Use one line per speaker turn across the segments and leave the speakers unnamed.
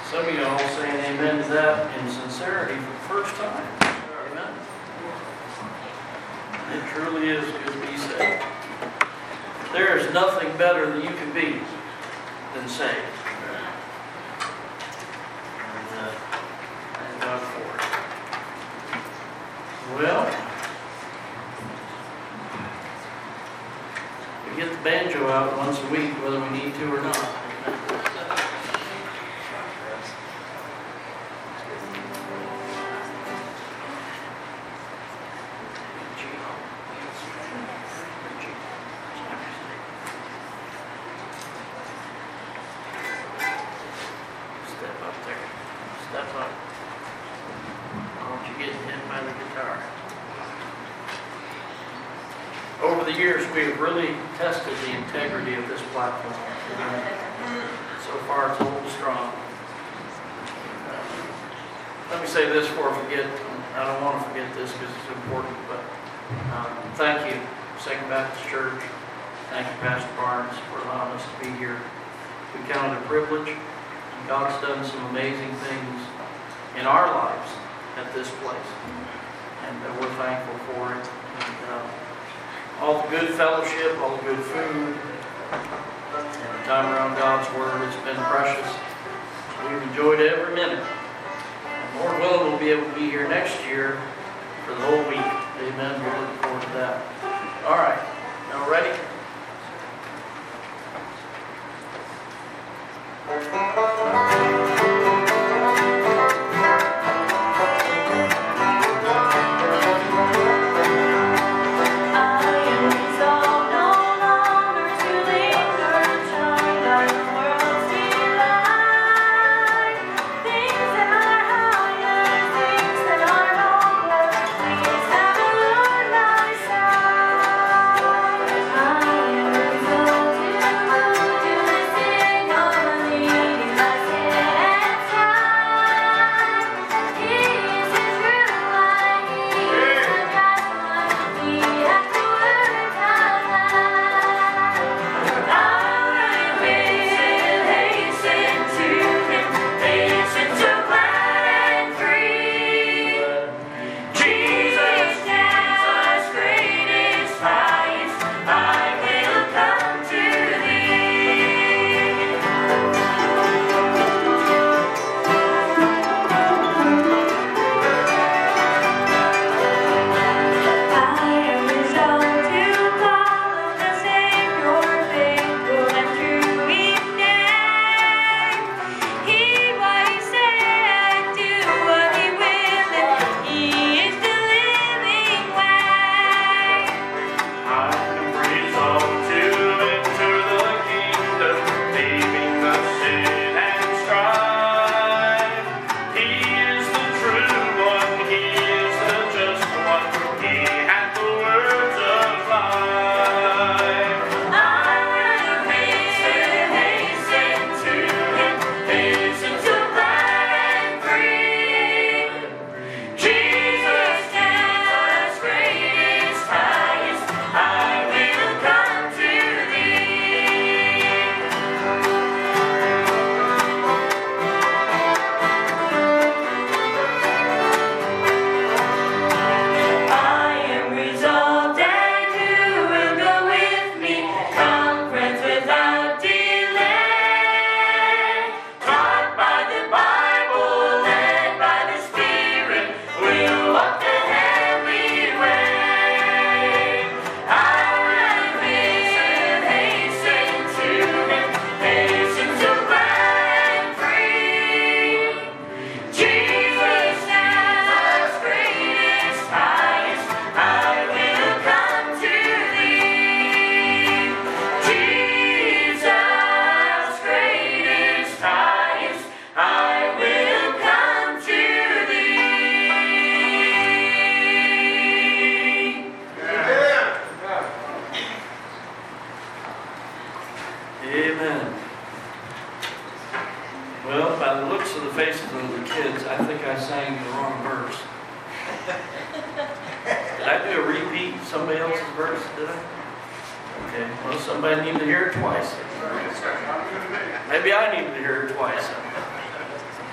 Some of y'all saying amen to that in sincerity for the first time. Amen. It truly is good to be saved. There is nothing better that you can be than saved. And thank God for it. Well, we get the banjo out once a week, whether we need to or not. Over the years, we have really tested the integrity of this platform. So far, it's holding strong. Let me say this before I forget. I don't want to forget this because it's important, but thank you, Second Baptist Church. Thank you, Pastor Barnes, for allowing us to be here. We count it a privilege. God's done some amazing things in our lives at this place, and we're thankful for it. And, all the good fellowship, all the good food, and the time around God's Word, it's been precious. We've enjoyed every minute. And Lord willing, we'll be able to be here next year for the whole week. Amen. We're looking forward to that. All right. Now ready? Did I do a repeat of somebody else's verse, did I? Okay, well, somebody needed to hear it twice. Maybe I needed to hear it twice.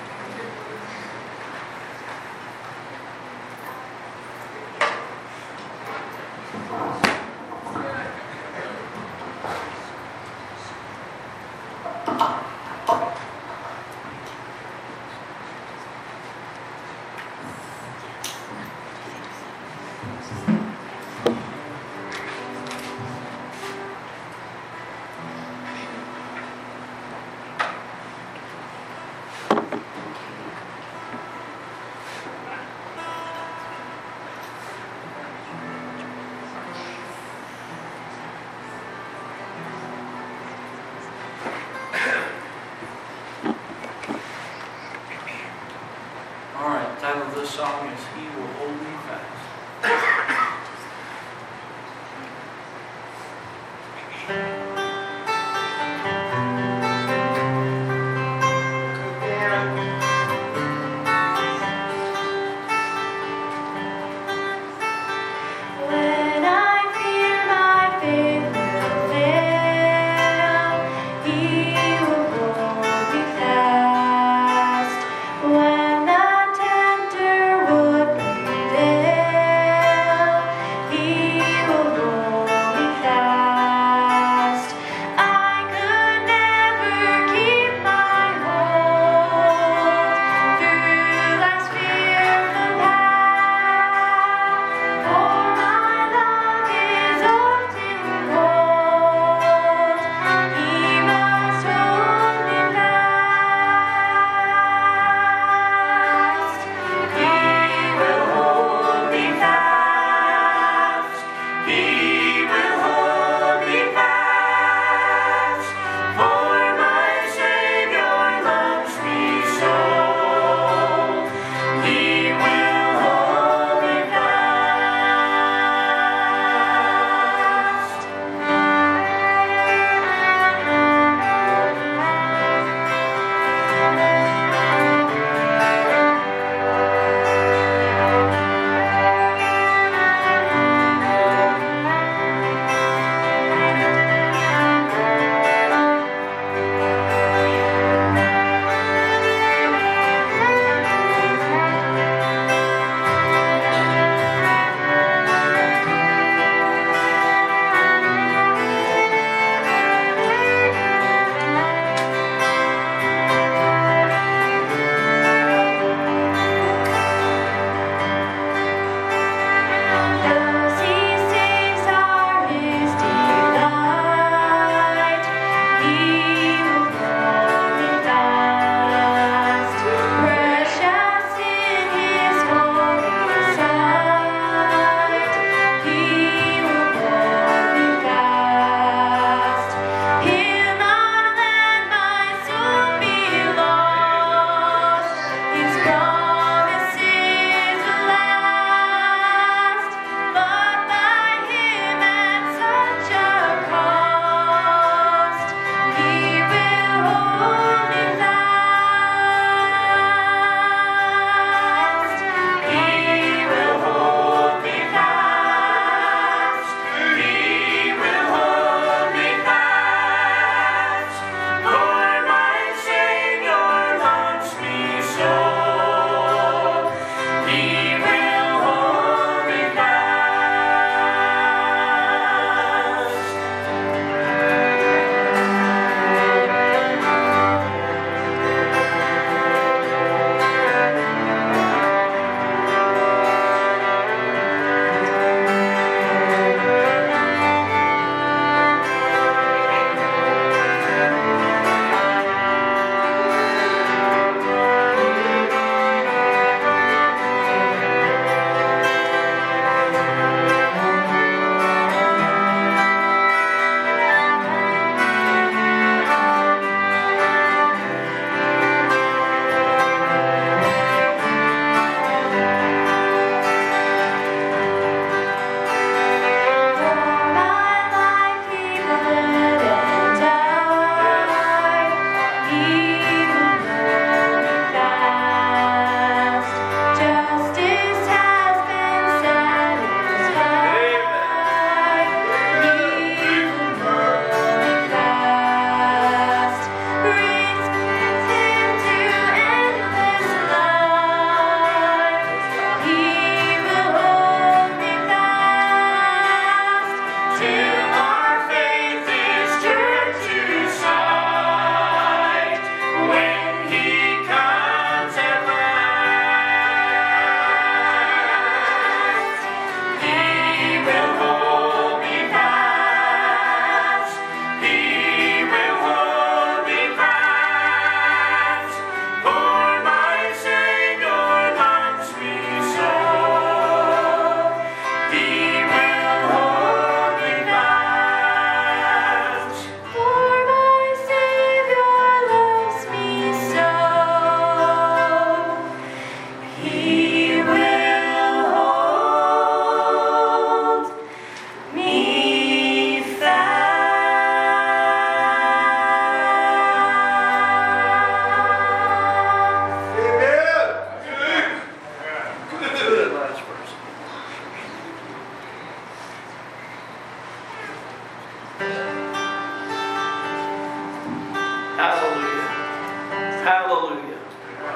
this song is He Will Hold Me Fast.
When the tempter would prevail,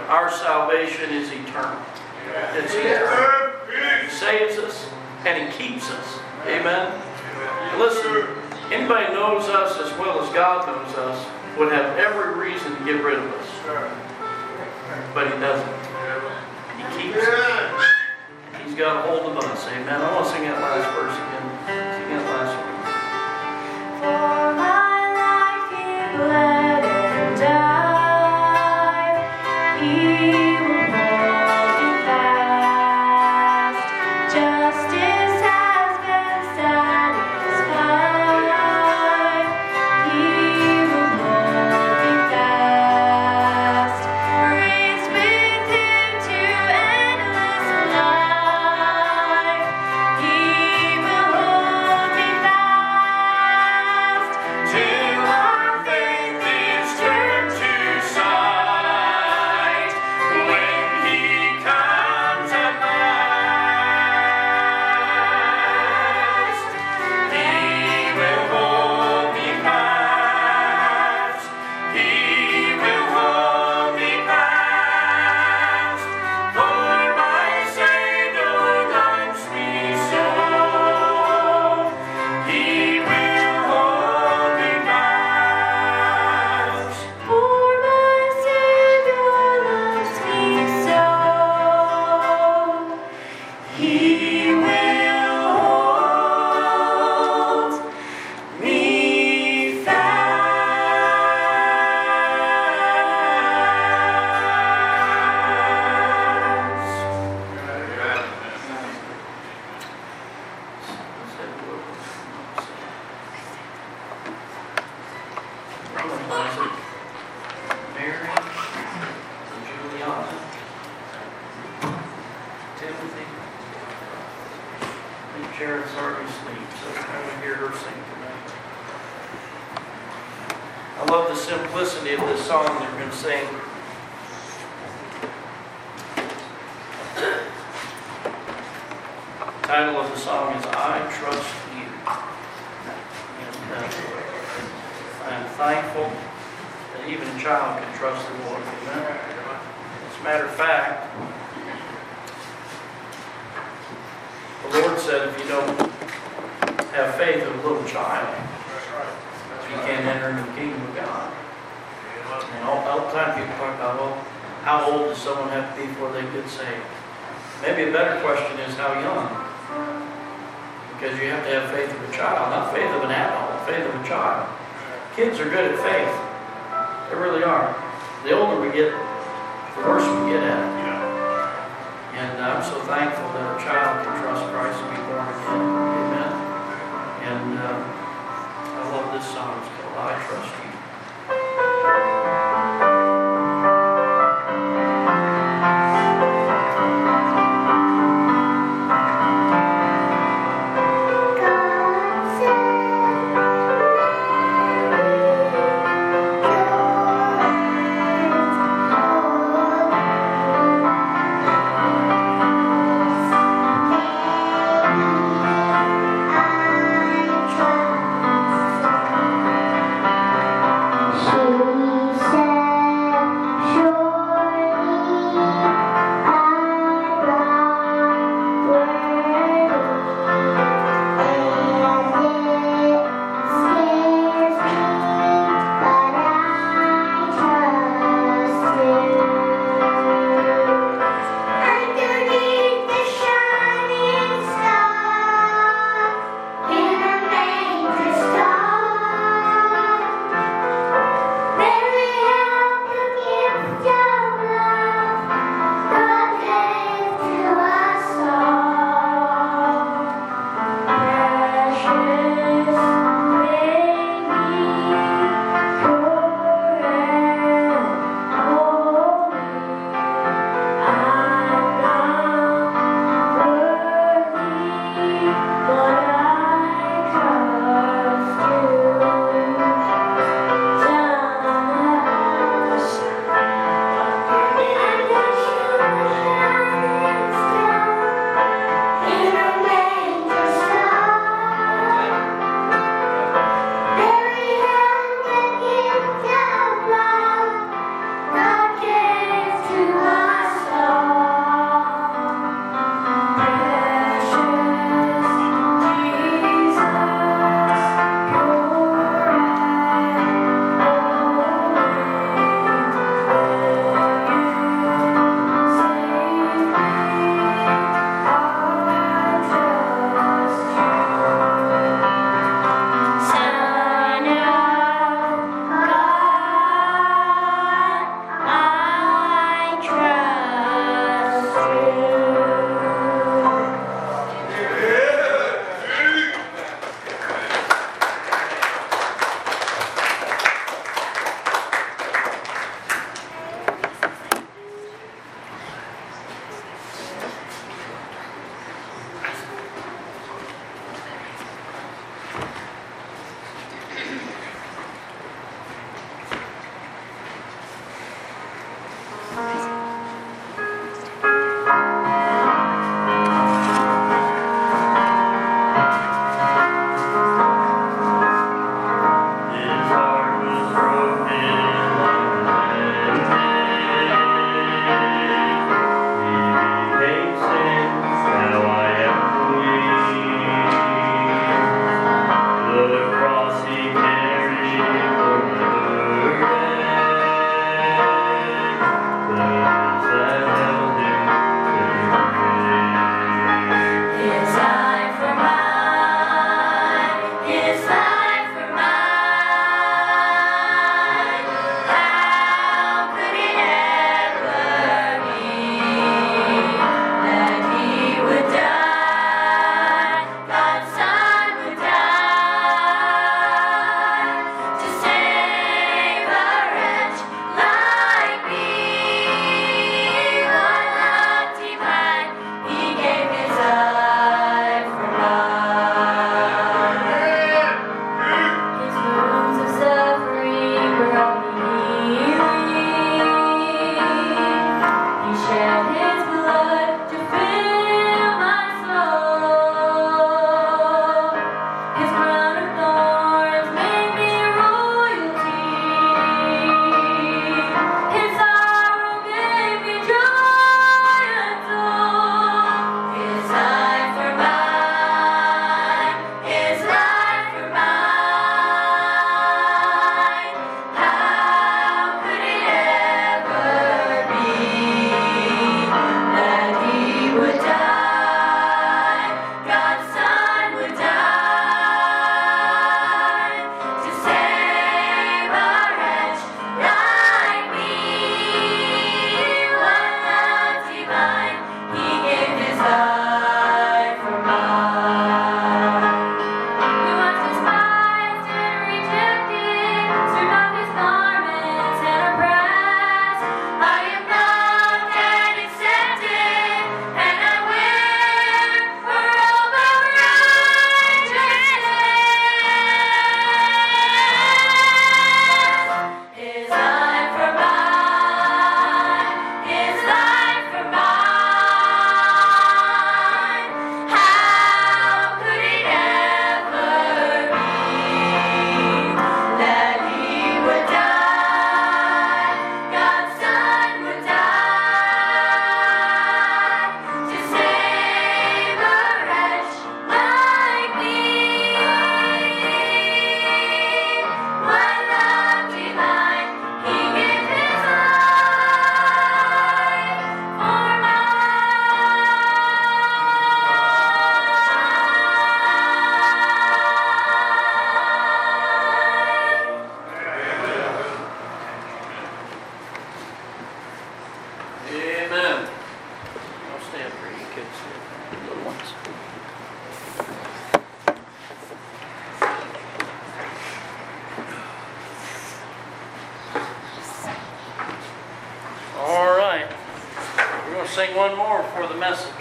Our salvation is eternal. It's eternal. He saves us and He keeps us. Amen. Listen, anybody knows us as well as God knows us would have every reason to get rid of us. But He doesn't. He keeps us. He's got a hold of us. Amen. I want to sing that last verse again. Sing that last one.
For my life He bled and died. He will hold me fast. Justice has been satisfied. He will hold me fast. Raised with Him to endless life. He will hold me fast. Till our faith is turned to sight. When He comes at last, He will hold me fast. He will hold me fast. For my Savior loves me so. He will hold me fast. For my Savior loves me so. He will hold me
Mary, Juliana, Timothy. I think Jared's already asleep, so I want to hear her sing tonight. I love the simplicity of this song they're going to sing. The title of the song is I Trust You. And I am thankful that even a child can trust the Lord. Amen. As a matter of fact, the Lord said if you don't have faith of a little child, you can't enter into the kingdom of God. And all the time people talk about, well, how old does someone have to be before they get saved? Maybe a better question is how young. Because you have to have faith of a child, not faith of an adult, faith of a child. Kids are good at faith. They really are. The older we get, the worse we get at it. And I'm so thankful that a child can trust Christ and be born again. Amen. And I love this song. It's called I Trust You.
I trust.
sing one more before the message.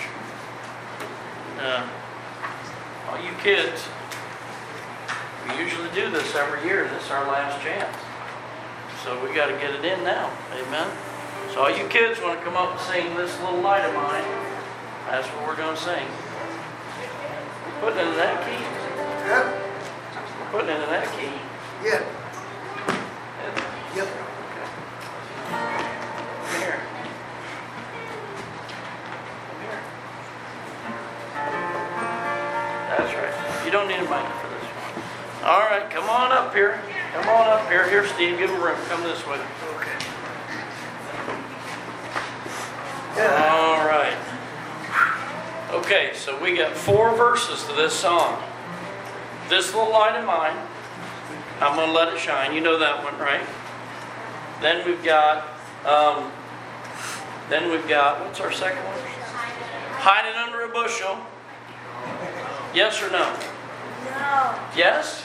All you kids, we usually do this every year. This is our last chance. So we got to get it in now. Amen. So all you kids want to come up and sing This Little Light of Mine, that's what we're going to sing. We're putting it in that key.
Yeah.
We're putting it in that key.
Yeah. Yep.
Okay. Come here. Come here. That's right. You don't need a mic for this one. All right, come on up here. Come on up here. Here, Steve, give him room. Come this way.
Okay.
All right. Okay, so we got 4 verses to this song. This little light of mine, I'm going to let it shine. You know that one, right? Then we've got, what's our second one? Hide it under a bushel. Yes or no?
No.
Yes?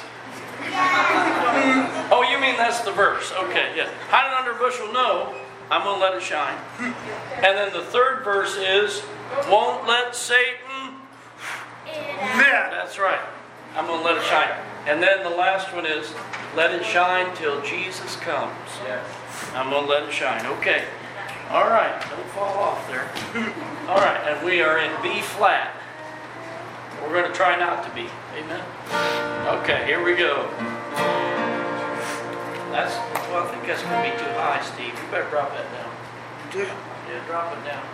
Oh, you mean that's the verse. Okay, yeah. Hide it under a bushel, no. I'm going to let it shine. And then the third verse is, won't let Satan.
Yeah.
That's right. I'm going to let it shine. And then the last one is, let it shine till Jesus comes.
Yeah.
I'm going to let it shine. Okay. All right. Don't fall off there. All right. And we are in B flat. We're going to try not to be. Amen. Okay. Here we go. I think that's going to be too high, Steve. You better drop that down.
Yeah.
Yeah, drop it down.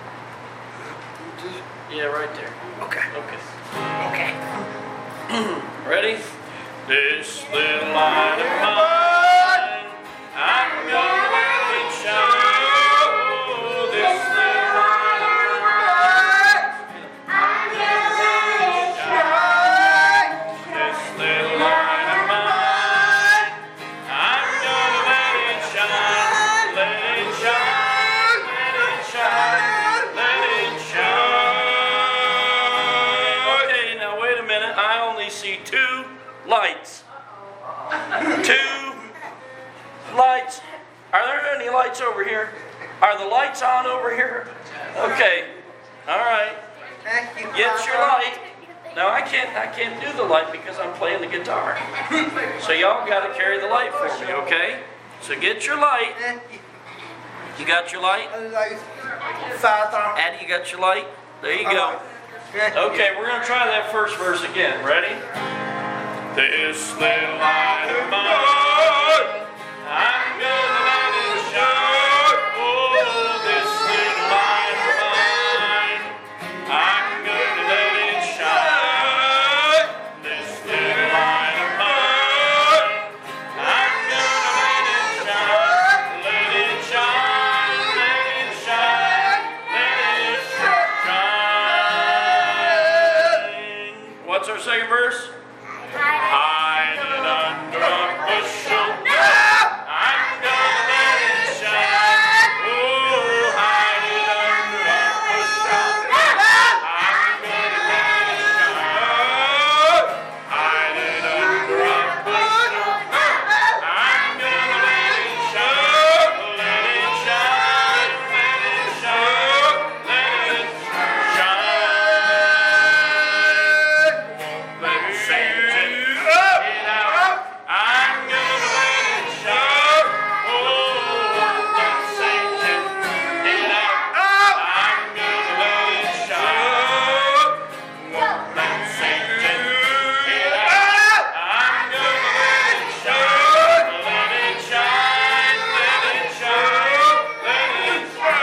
Yeah, right there.
Okay.
Okay.
Okay.
Ready? This little light of mine, I'm gonna let it shine. This little light of mine, I'm gonna let it shine. This little light of mine, I'm gonna let it shine. Let it shine, let it shine, let it shine. Okay, now wait a minute. I only see 2 lights. 2 lights. Are there any lights over here? Are the lights on over here? Okay. All right.
Thank you.
Get your light. Now I can't do the light because I'm playing the guitar. So y'all got to carry the light for me, okay? So get your light. You got your light?
Father.
Addie, you got your light? There you go. Okay, we're going to try that first verse again. Ready? This little light of mine, I'm gonna let it shine. Oh, this little light of mine, I'm gonna let it shine. This little light of mine, I'm gonna let it shine. Let it shine, let it shine, let it shine. What's our second verse? Hide it under a bushel. I'm gonna let it shine. Oh, hide it under a bushel. I'm gonna let it shine. Hide it under a bushel. I'm gonna let it shine. Let it shine. Let it shine. Let it shine. Let Satan get out. I'm gonna let it shine. Oh, let Satan get out. I'm gonna let it shine. Let Satan get out. I'm gonna let it shine. Let it shine. Let it shine. Let it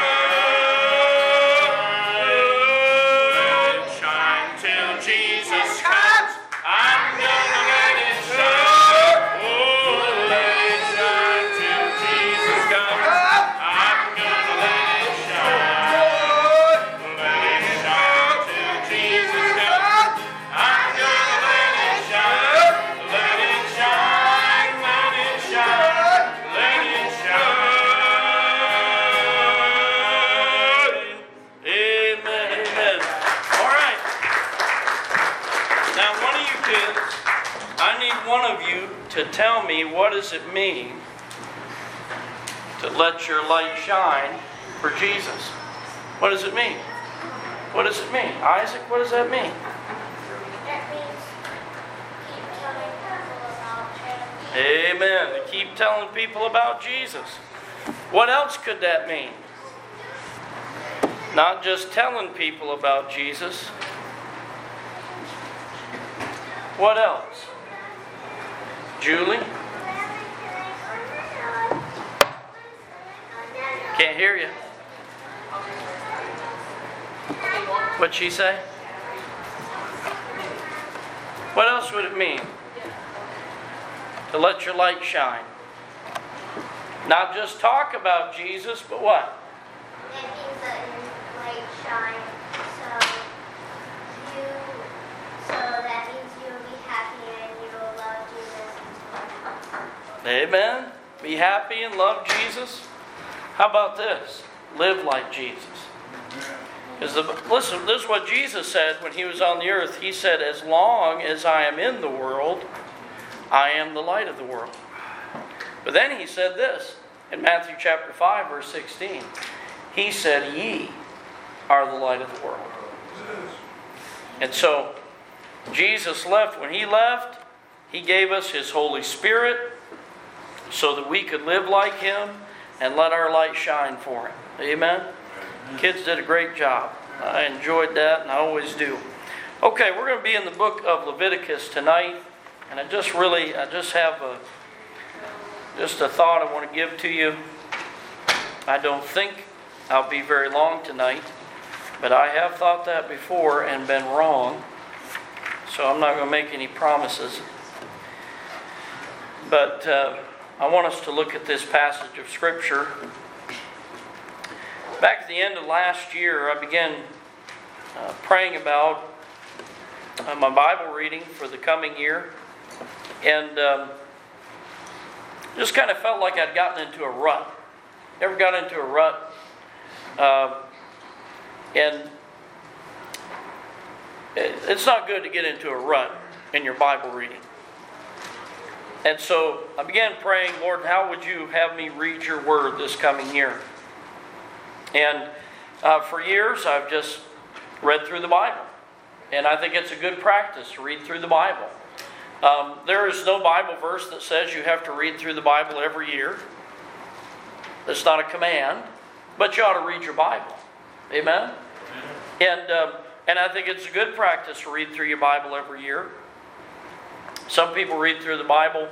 shine. Let it shine till Jesus comes. I'm gonna let it shine. Oh, let it shine till Jesus comes. I'm gonna let it shine. Let it shine till Jesus comes. I'm gonna let it shine. Let it shine. Let it shine. Let it shine. Amen. Amen. All right. Now, one of you kids, I need one of you to tell me what does it mean to let your light shine for Jesus. What does it mean? What does it mean? Isaac, what does that mean?
That means keep telling people about Jesus.
Amen. To keep telling people about Jesus. What else could that mean? Not just telling people about Jesus. What else? Julie? Can't hear you. What'd she say? What else would it mean? To let your light shine. Not just talk about Jesus, but what?
That means that your light shine. So that means you'll be happy and you'll love Jesus.
Amen. Be happy and love Jesus. How about this? Live like Jesus. Listen, this is what Jesus said when he was on the earth. He said, as long as I am in the world, I am the light of the world. But then he said this in Matthew chapter 5, verse 16. He said, ye are the light of the world. And so, Jesus left. When he left, he gave us his Holy Spirit so that we could live like him and let our light shine for him. Amen? Kids did a great job. I enjoyed that, and I always do. Okay, we're going to be in the book of Leviticus tonight, and I just have a thought I want to give to you. I don't think I'll be very long tonight, but I have thought that before and been wrong, so I'm not going to make any promises. But I want us to look at this passage of Scripture. Back at the end of last year, I began praying about my Bible reading for the coming year. And just kind of felt like I'd gotten into a rut. Ever got into a rut? And it's not good to get into a rut in your Bible reading. And so I began praying, Lord, how would you have me read your word this coming year? And for years, I've just read through the Bible. And I think it's a good practice to read through the Bible. There is no Bible verse that says you have to read through the Bible every year. That's not a command. But you ought to read your Bible. Amen? And I think it's a good practice to read through your Bible every year. Some people read through the Bible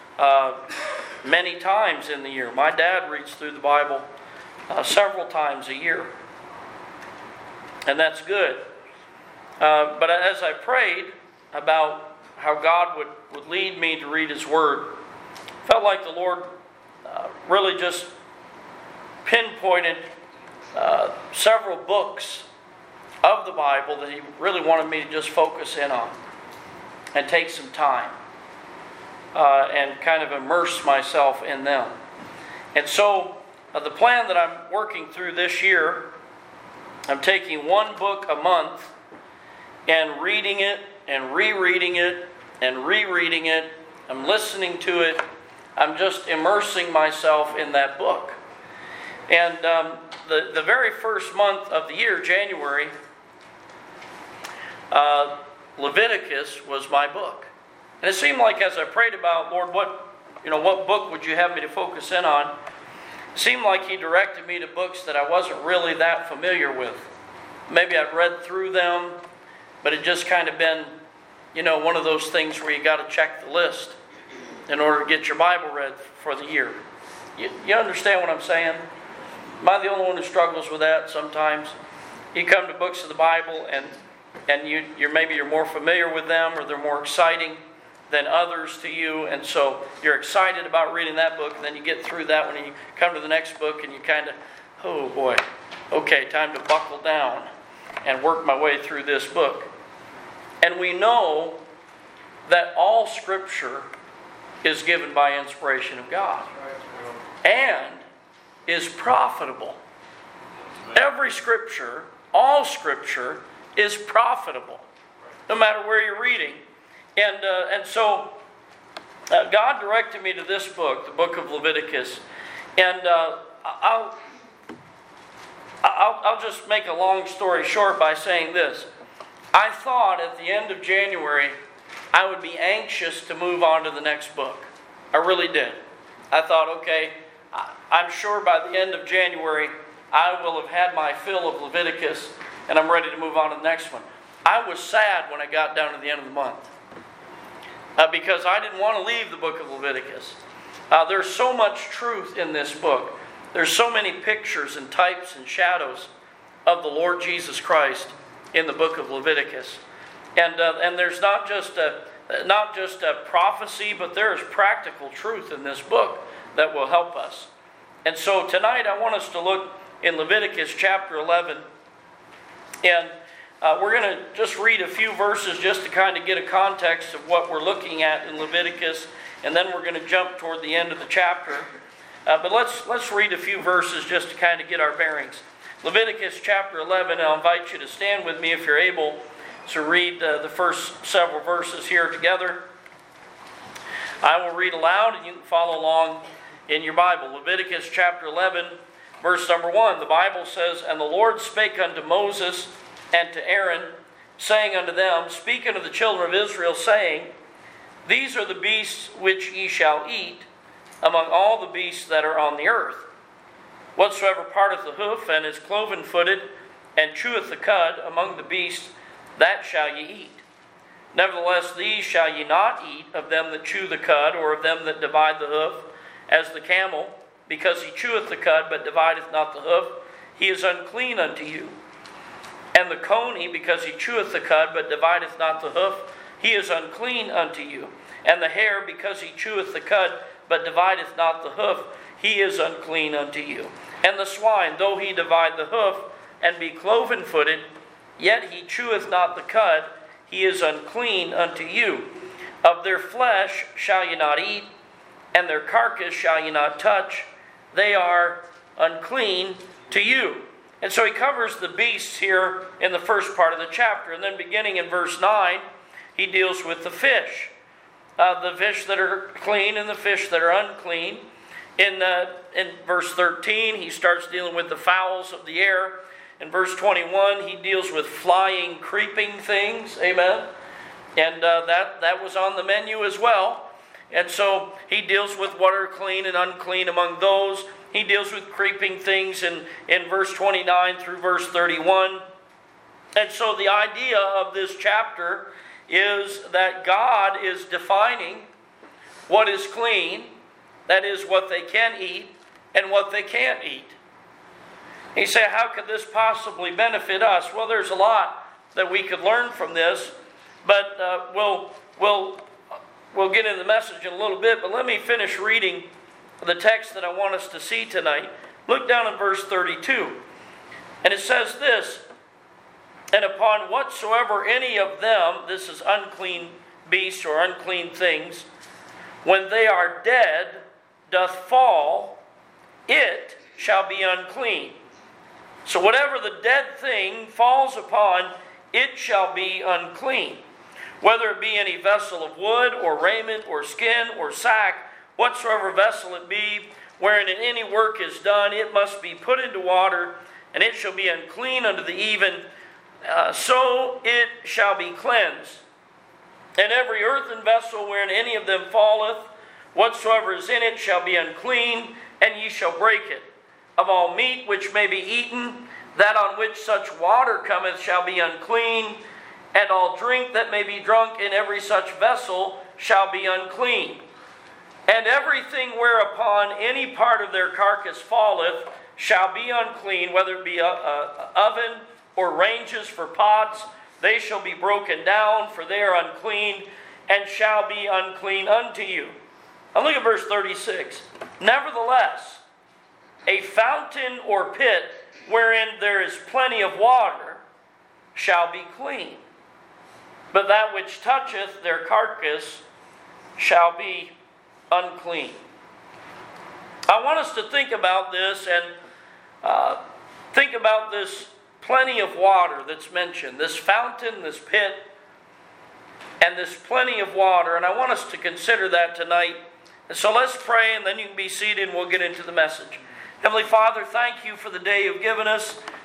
many times in the year. My dad reads through the Bible several times a year. And that's good. But as I prayed about how God would lead me to read his word, felt like the Lord really just pinpointed several books of the Bible that he really wanted me to just focus in on and take some time and kind of immerse myself in them. And so the plan that I'm working through this year, I'm taking one book a month and reading it and rereading it and rereading it. I'm listening to it. I'm just immersing myself in that book. And the very first month of the year, January, Leviticus was my book. And it seemed like as I prayed about, Lord, what book would you have me to focus in on? It seemed like he directed me to books that I wasn't really that familiar with. Maybe I'd read through them, but it just kind of been, one of those things where you got to check the list in order to get your Bible read for the year. You understand what I'm saying? Am I the only one who struggles with that sometimes? You come to books of the Bible and you're more familiar with them, or they're more exciting than others to you, and so you're excited about reading that book, and then you get through that one and you come to the next book and you kind of, oh boy, okay, time to buckle down and work my way through this book. And we know that all Scripture is given by inspiration of God and is profitable. Every Scripture, all Scripture is profitable, no matter where you're reading. And so God directed me to this book, the book of Leviticus. And I'll I'll just make a long story short by saying this. I thought at the end of January I would be anxious to move on to the next book. I really did. I thought, okay, I'm sure by the end of January I will have had my fill of Leviticus and I'm ready to move on to the next one. I was sad when I got down to the end of the month because I didn't want to leave the book of Leviticus. There's so much truth in this book. There's so many pictures and types and shadows of the Lord Jesus Christ in the book of Leviticus. And there's not just a prophecy, but there is practical truth in this book that will help us. And so tonight I want us to look in Leviticus chapter 11. And we're going to just read a few verses just to kind of get a context of what we're looking at in Leviticus. And then we're going to jump toward the end of the chapter. But let's read a few verses just to kind of get our bearings. Leviticus chapter 11, I'll invite you to stand with me if you're able to read the first several verses here together. I will read aloud and you can follow along in your Bible. Leviticus chapter 11, verse number 1. The Bible says, "And the Lord spake unto Moses and to Aaron, saying unto them, Speak unto the children of Israel, saying, These are the beasts which ye shall eat among all the beasts that are on the earth. Whatsoever parteth the hoof and is cloven-footed and cheweth the cud among the beasts, that shall ye eat. Nevertheless, these shall ye not eat of them that chew the cud, or of them that divide the hoof, as the camel, because he cheweth the cud, but divideth not the hoof, he is unclean unto you. And the coney, because he cheweth the cud, but divideth not the hoof, he is unclean unto you. And the hare, because he cheweth the cud, but divideth not the hoof, he is unclean unto you. And the swine, though he divide the hoof, and be cloven-footed, yet he cheweth not the cud, he is unclean unto you. Of their flesh shall ye not eat, and their carcass shall ye not touch. They are unclean to you." And so he covers the beasts here in the first part of the chapter. And then beginning in verse 9, he deals with the fish. The fish that are clean and the fish that are unclean. In verse 13, he starts dealing with the fowls of the air. In verse 21, he deals with flying, creeping things. Amen. And that was on the menu as well. And so he deals with what are clean and unclean among those. He deals with creeping things in verse 29 through verse 31. And so the idea of this chapter is that God is defining what is clean, that is what they can eat, and what they can't eat. You say, how could this possibly benefit us? Well, there's a lot that we could learn from this, but we'll get into the message in a little bit. But let me finish reading the text that I want us to see tonight. Look down in verse 32. And it says this, "And upon whatsoever any of them," this is unclean beasts or unclean things, "when they are dead, doth fall, it shall be unclean." So whatever the dead thing falls upon, it shall be unclean. Whether it be any vessel of wood, or raiment, or skin, or sack, whatsoever vessel it be, wherein any work is done, it must be put into water, and it shall be unclean unto the even, so it shall be cleansed. And every earthen vessel wherein any of them falleth, whatsoever is in it shall be unclean, and ye shall break it. Of all meat which may be eaten, that on which such water cometh shall be unclean, and all drink that may be drunk in every such vessel shall be unclean. And everything whereupon any part of their carcass falleth shall be unclean, whether it be a oven or ranges for pots, they shall be broken down, for they are unclean, and shall be unclean unto you. Now look at verse 36. "Nevertheless, a fountain or pit wherein there is plenty of water shall be clean. But that which toucheth their carcass shall be unclean." I want us to think about this and think about this plenty of water that's mentioned. This fountain, this pit, and this plenty of water. And I want us to consider that tonight. And so let's pray, and then you can be seated and we'll get into the message. Heavenly Father, thank you for the day you've given us.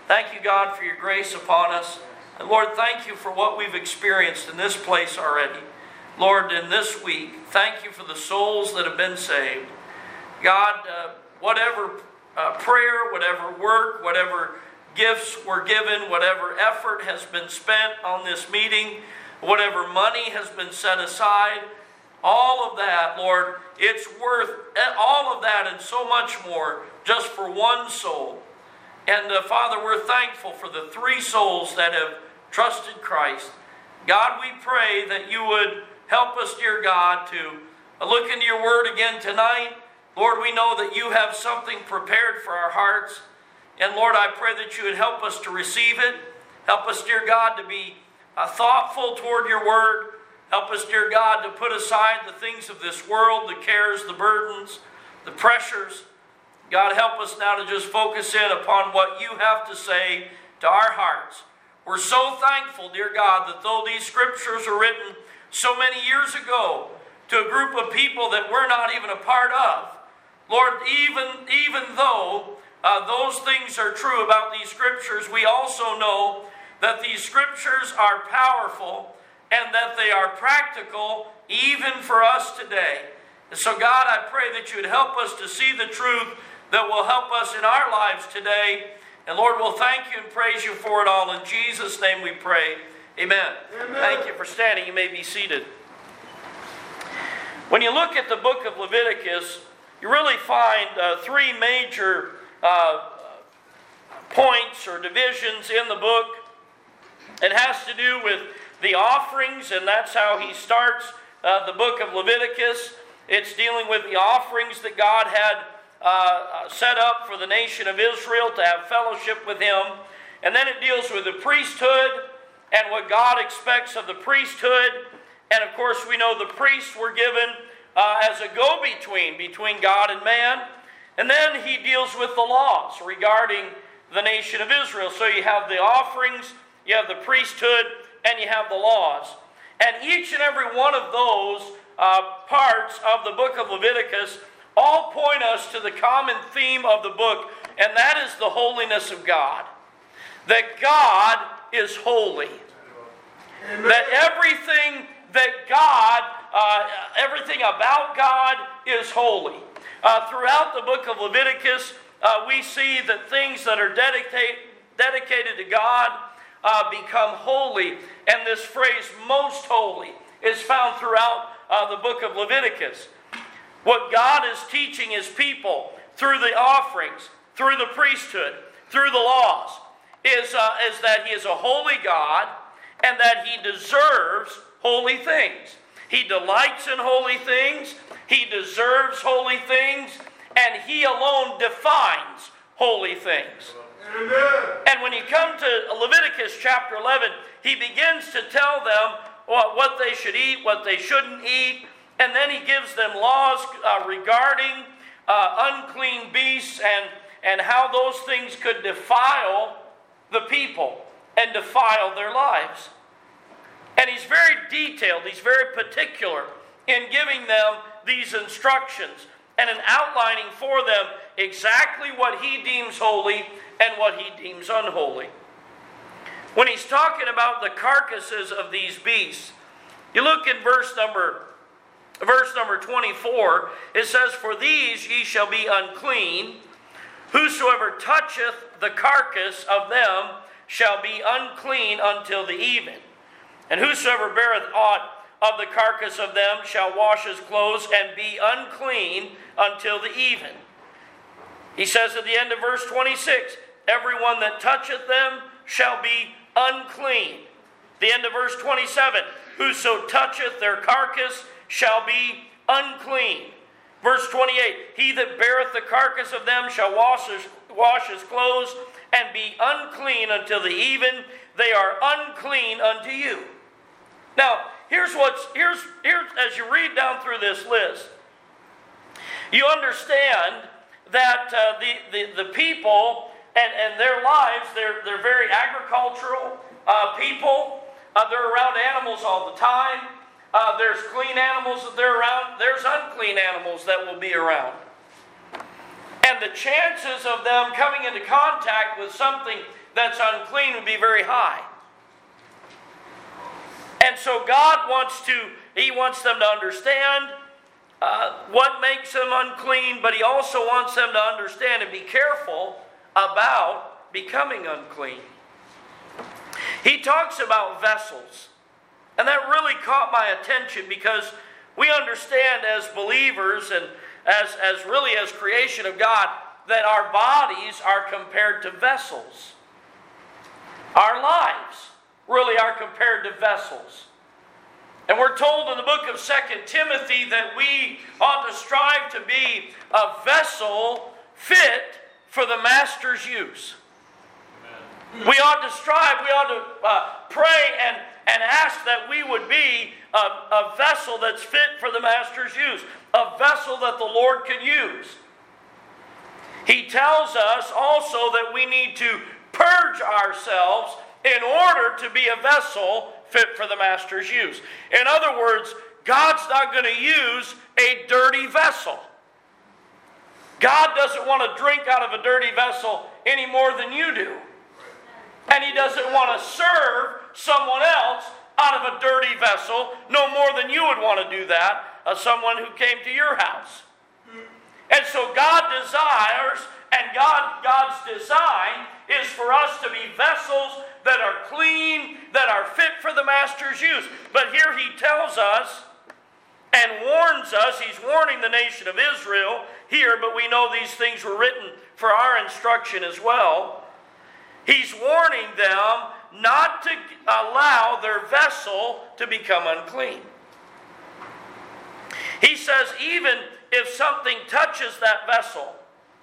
Thank you, God, for your grace upon us. And Lord, thank you for what we've experienced in this place already. Lord, in this week, thank you for the souls that have been saved. God, whatever prayer, whatever work, whatever gifts were given, whatever effort has been spent on this meeting, whatever money has been set aside, all of that, Lord, it's worth all of that and so much more just for one soul. And Father, we're thankful for the 3 souls that have trusted Christ. God, we pray that you would help us, dear God, to look into your word again tonight. Lord, we know that you have something prepared for our hearts. And Lord, I pray that you would help us to receive it. Help us, dear God, to be thoughtful toward your word. Help us, dear God, to put aside the things of this world, the cares, the burdens, the pressures. God, help us now to just focus in upon what you have to say to our hearts. We're so thankful, dear God, that though these scriptures were written so many years ago to a group of people that we're not even a part of, Lord, even though those things are true about these scriptures, we also know that these scriptures are powerful and that they are practical even for us today. And so, God, I pray that you would help us to see the truth that will help us in our lives today. And Lord, we'll thank you and praise you for it all. In Jesus' name we pray. Amen. Amen. Thank you for standing. You may be seated. When you look at the book of Leviticus, you really find 3 major points or divisions in the book. It has to do with the offerings, and that's how he starts the book of Leviticus. It's dealing with the offerings that God had set up for the nation of Israel to have fellowship with him. And then it deals with the priesthood and what God expects of the priesthood. And of course we know the priests were given as a go-between between God and man. And then he deals with the laws regarding the nation of Israel. So you have the offerings, you have the priesthood, and you have the laws. And each and every one of those parts of the book of Leviticus all point us to the common theme of the book, and that is the holiness of God. That God is holy. Amen. That everything that God, everything about God is holy. Throughout the book of Leviticus, we see that things that are dedicated to God become holy. And this phrase, most holy, is found throughout the book of Leviticus. What God is teaching his people through the offerings, through the priesthood, through the laws, is that he is a holy God and that he deserves holy things. He delights in holy things, he deserves holy things, and he alone defines holy things. Amen. And when you come to Leviticus chapter 11, he begins to tell them what they should eat, what they shouldn't eat, and then he gives them laws regarding unclean beasts and how those things could defile the people and defile their lives. And he's very detailed, he's very particular in giving them these instructions and in outlining for them exactly what he deems holy and what he deems unholy. When he's talking about the carcasses of these beasts, you look in verse number 24, it says, "For these ye shall be unclean. Whosoever toucheth the carcass of them shall be unclean until the even. And whosoever beareth aught of the carcass of them shall wash his clothes and be unclean until the even." He says at the end of verse 26, "Everyone that toucheth them shall be unclean." The end of verse 27, "Whoso toucheth their carcass shall be unclean." Verse 28, "He that beareth the carcass of them shall wash his clothes and be unclean until the even. They are unclean unto you." Now, here's as you read down through this list, you understand that the people and their lives, they're very agricultural people. They're around animals all the time. There's clean animals that they're around. There's unclean animals that will be around. And the chances of them coming into contact with something that's unclean would be very high. And so God wants them to understand what makes them unclean, but He also wants them to understand and be careful about becoming unclean. He talks about vessels. And that really caught my attention because we understand as believers and as really as creation of God that our bodies are compared to vessels. Our lives really are compared to vessels. And we're told in the book of 2 Timothy that we ought to strive to be a vessel fit for the master's use. Amen. We ought to strive, we ought to pray and ask that we would be a vessel that's fit for the master's use. A vessel that the Lord can use. He tells us also that we need to purge ourselves in order to be a vessel fit for the master's use. In other words, God's not going to use a dirty vessel. God doesn't want to drink out of a dirty vessel any more than you do. And He doesn't want to serve someone else out of a dirty vessel no more than you would want to do that of someone who came to your house. And so God desires, and God's design is for us to be vessels that are clean, that are fit for the master's use. But here He tells us and warns us, He's warning the nation of Israel here, but we know these things were written for our instruction as well. He's warning them not to allow their vessel to become unclean. He says even if something touches that vessel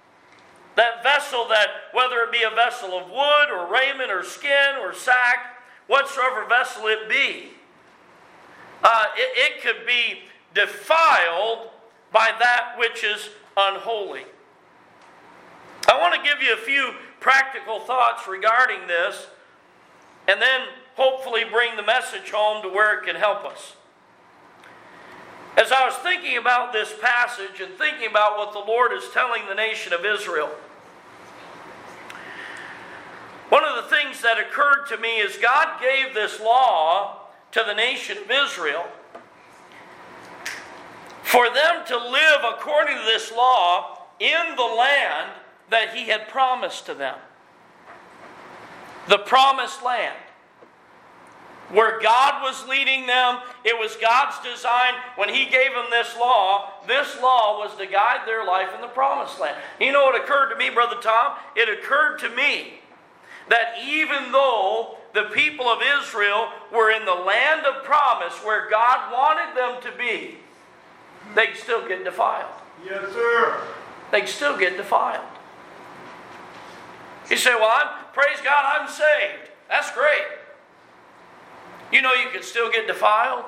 that, whether it be a vessel of wood or raiment or skin or sack, whatsoever vessel it be, it could be defiled by that which is unholy. I want to give you a few practical thoughts regarding this, and then hopefully bring the message home to where it can help us. As I was thinking about this passage and thinking about what the Lord is telling the nation of Israel, one of the things that occurred to me is God gave this law to the nation of Israel for them to live according to this law in the land that He had promised to them. The promised land. Where God was leading them, it was God's design. When He gave them this law was to guide their life in the promised land. You know what occurred to me, Brother Tom? It occurred to me that even though the people of Israel were in the land of promise where God wanted them to be, they'd still get defiled.
Yes, sir.
They'd still get defiled. You say, well, praise God, I'm saved. That's great. You know you can still get defiled.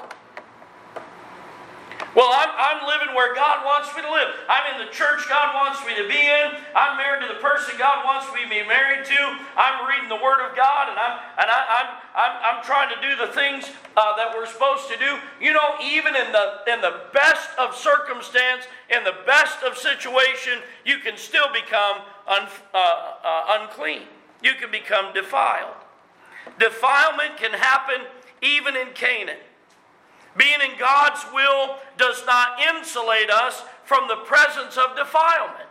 Well, I'm living where God wants me to live. I'm in the church God wants me to be in. I'm married to the person God wants me to be married to. I'm reading the Word of God, and I'm trying to do the things that we're supposed to do. You know, even in the best of circumstance, in the best of situation, you can still become unclean. You can become defiled. Defilement can happen even in Canaan. Being in God's will does not insulate us from the presence of defilement.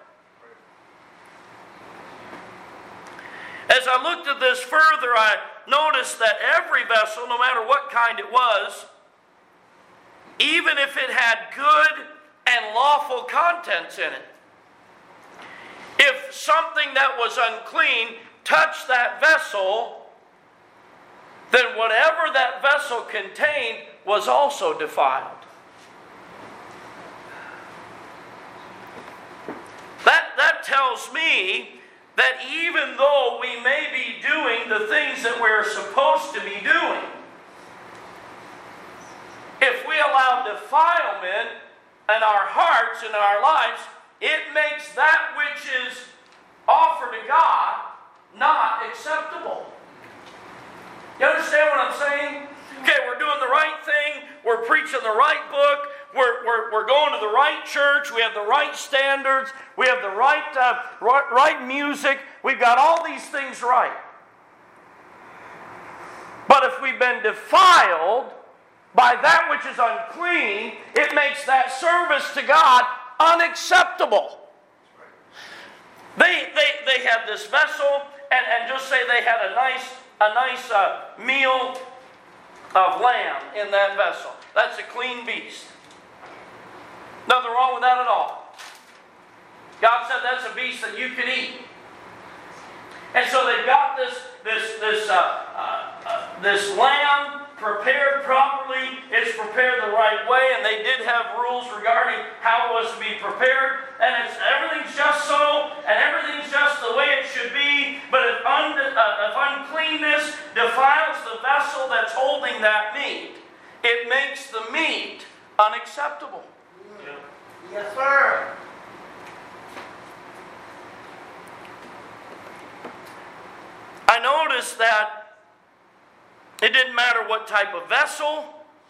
As I looked at this further, I noticed that every vessel, no matter what kind it was, even if it had good and lawful contents in it, if something that was unclean touched that vessel, then whatever that vessel contained was also defiled. That tells me that even though we may be doing the things that we're supposed to be doing, if we allow defilement in our hearts and our lives, it makes that which is offered to God not acceptable. You understand what I'm saying? Okay, we're doing the right thing. We're preaching the right book. we're going to the right church, we have the right standards, we have the right music, we've got all these things right. But if we've been defiled by that which is unclean, it makes that service to God unacceptable. They had this vessel, and just say they had a nice meal of lamb in that vessel. That's a clean beast. Nothing wrong with that at all. God said that's a beast that you can eat. And so they've got this lamb prepared properly. It's prepared the right way, and they did have rules regarding how it was to be prepared. And everything's just so, and everything's just the way it should be. But if uncleanness defiles the vessel that's holding that meat, it makes the meat unacceptable.
Yes, sir.
I noticed that it didn't matter what type of vessel,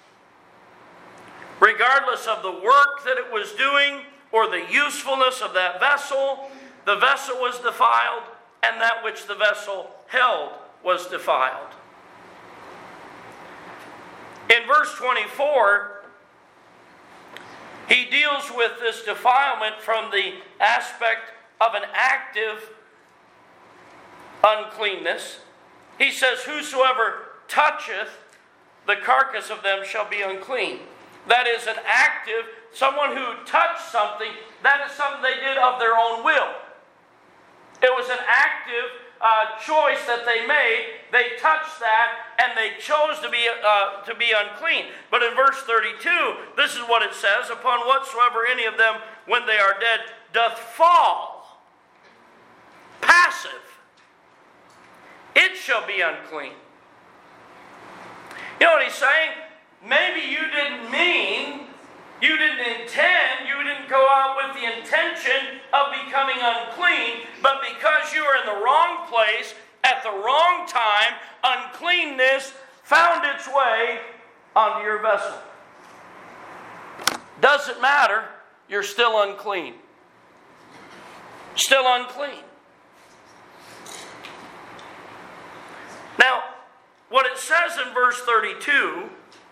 regardless of the work that it was doing or the usefulness of that vessel, the vessel was defiled, and that which the vessel held was defiled. In verse 24, he deals with this defilement from the aspect of an active uncleanness. He says, whosoever toucheth the carcass of them shall be unclean. That is an active, someone who touched something, that is something they did of their own will. It was an active choice that they made. They touched that and they chose to be unclean. But in verse 32, this is what it says, upon whatsoever any of them, when they are dead, doth fall. Passive. It shall be unclean. You know what he's saying? Maybe you didn't mean, you didn't intend, you didn't go out with the intention of becoming unclean, but because you were in the wrong place at the wrong time, uncleanness found its way onto your vessel. Doesn't matter, you're still unclean. Still unclean. Now, what it says in verse 32,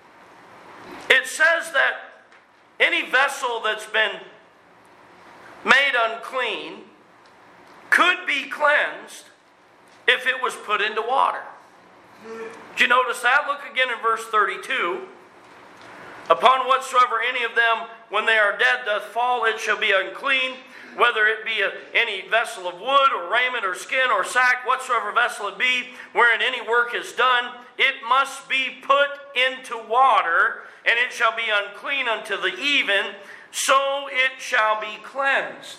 it says that any vessel that's been made unclean could be cleansed if it was put into water. Did you notice that? Look again in verse 32. Upon whatsoever any of them, when they are dead, doth fall, it shall be unclean, whether it be any vessel of wood, or raiment, or skin, or sack, whatsoever vessel it be, wherein any work is done, it must be put into water, and it shall be unclean unto the even, so it shall be cleansed.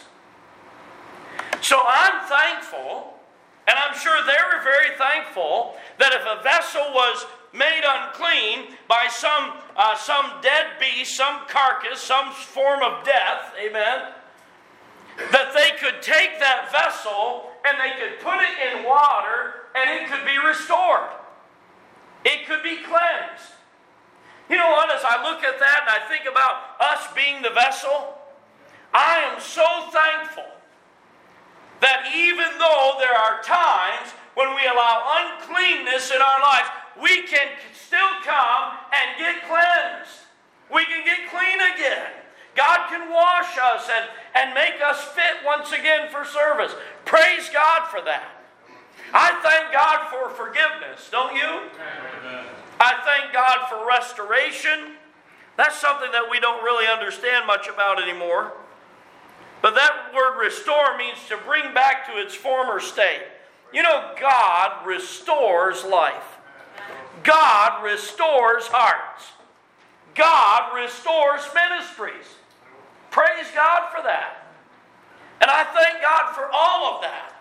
So I'm thankful, and I'm sure they were very thankful, that if a vessel was made unclean by some dead beast, some carcass, some form of death, amen, that they could take that vessel and they could put it in water and it could be restored. It could be cleansed. You know what, as I look at that and I think about us being the vessel, I am so thankful that even though there are times when we allow uncleanness in our lives, we can still come and get cleansed. We can get clean again. God can wash us and make us fit once again for service. Praise God for that. I thank God for forgiveness, don't you? Amen. I thank God for restoration. That's something that we don't really understand much about anymore. But that word restore means to bring back to its former state. You know, God restores life. God restores hearts. God restores ministries. Praise God for that. And I thank God for all of that.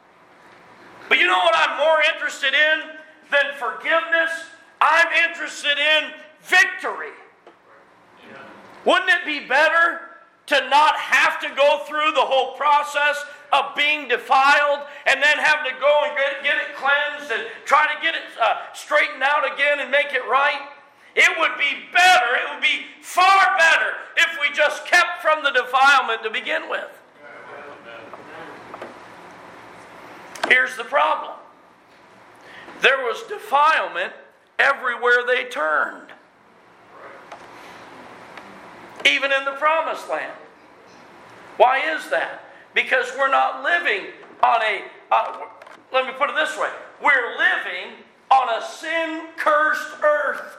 But you know what I'm more interested in than forgiveness? I'm interested in victory. Wouldn't it be better to not have to go through the whole process of being defiled and then having to go and get it cleansed and try to get it straightened out again and make it right? It would be better, it would be far better if we just kept from the defilement to begin with. Here's the problem. There was defilement everywhere they turned. Even in the promised land. Why is that? Because we're not living on let me put it this way. We're living on a sin-cursed earth.